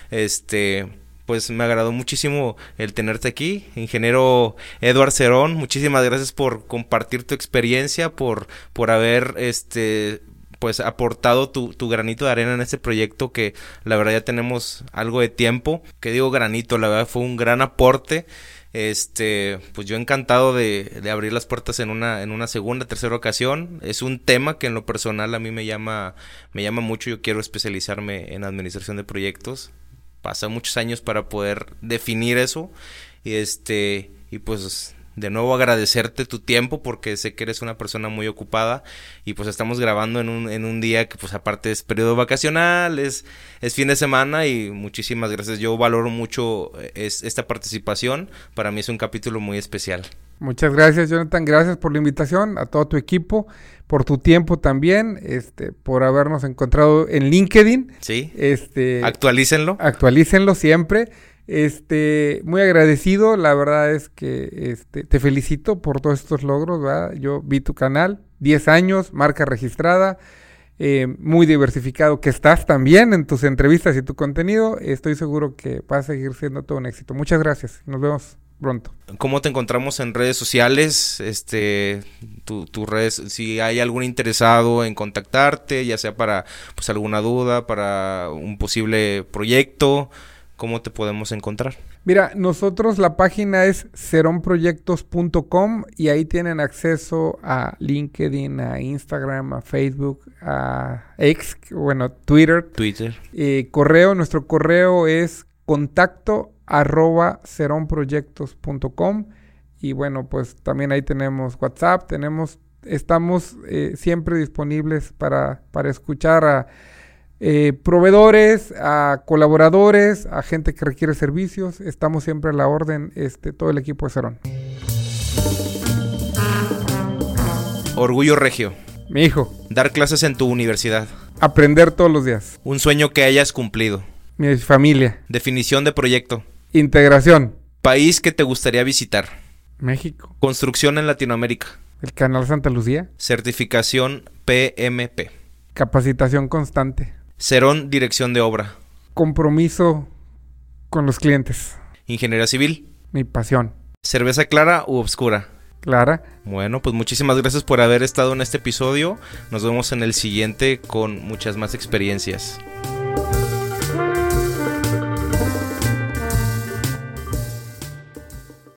B: este, pues me agradó muchísimo el tenerte aquí, ingeniero Eduard Cerón, muchísimas gracias por compartir tu experiencia, por, por haber, este... pues aportado tu, tu granito de arena en este proyecto que la verdad ya tenemos algo de tiempo, que digo granito, la verdad fue un gran aporte, este, pues yo encantado de, de abrir las puertas en una, en una segunda, tercera ocasión, es un tema que en lo personal a mí me llama, me llama mucho, yo quiero especializarme en administración de proyectos, pasa muchos años para poder definir eso, y este, y pues de nuevo agradecerte tu tiempo porque sé que eres una persona muy ocupada y pues estamos grabando en un, en un día que pues aparte es periodo vacacional, es, es fin de semana y muchísimas gracias. Yo valoro mucho es, esta participación, para mí es un capítulo muy especial.
A: Muchas gracias, Jonathan, gracias por la invitación, a todo tu equipo, por tu tiempo también, este, por habernos encontrado en LinkedIn.
B: Sí,
A: este,
B: actualícenlo.
A: Actualícenlo siempre. Este, muy agradecido, la verdad es que este, te felicito por todos estos logros, ¿verdad? Yo vi tu canal, diez años, marca registrada, eh, muy diversificado que estás también en tus entrevistas y tu contenido, estoy seguro que va a seguir siendo todo un éxito. Muchas gracias, nos vemos pronto.
B: ¿Cómo te encontramos en redes sociales? Este, tu, tus redes, si hay algún interesado en contactarte, ya sea para pues alguna duda, para un posible proyecto, ¿cómo te podemos encontrar?
A: Mira, nosotros la página es cerón proyectos punto com y ahí tienen acceso a LinkedIn, a Instagram, a Facebook, a X, bueno, Twitter.
B: Twitter.
A: Eh, correo, nuestro correo es contacto arroba cerón proyectos punto com y bueno, pues también ahí tenemos WhatsApp, tenemos, estamos eh, siempre disponibles para, para escuchar a Eh, proveedores, a colaboradores, a gente que requiere servicios, estamos siempre a la orden, este, todo el equipo de Cerón.
B: Orgullo regio.
A: Mi hijo.
B: Dar clases en tu universidad.
A: Aprender todos los días.
B: Un sueño que hayas cumplido.
A: Mi familia.
B: Definición de proyecto.
A: Integración.
B: País que te gustaría visitar.
A: México.
B: Construcción en Latinoamérica.
A: El Canal Santa Lucía.
B: Certificación P M P.
A: Capacitación constante.
B: Cerón, dirección de obra.
A: Compromiso con los clientes.
B: Ingeniería civil.
A: Mi pasión.
B: ¿Cerveza clara u obscura?
A: Clara.
B: Bueno, pues muchísimas gracias por haber estado en este episodio. Nos vemos en el siguiente con muchas más experiencias.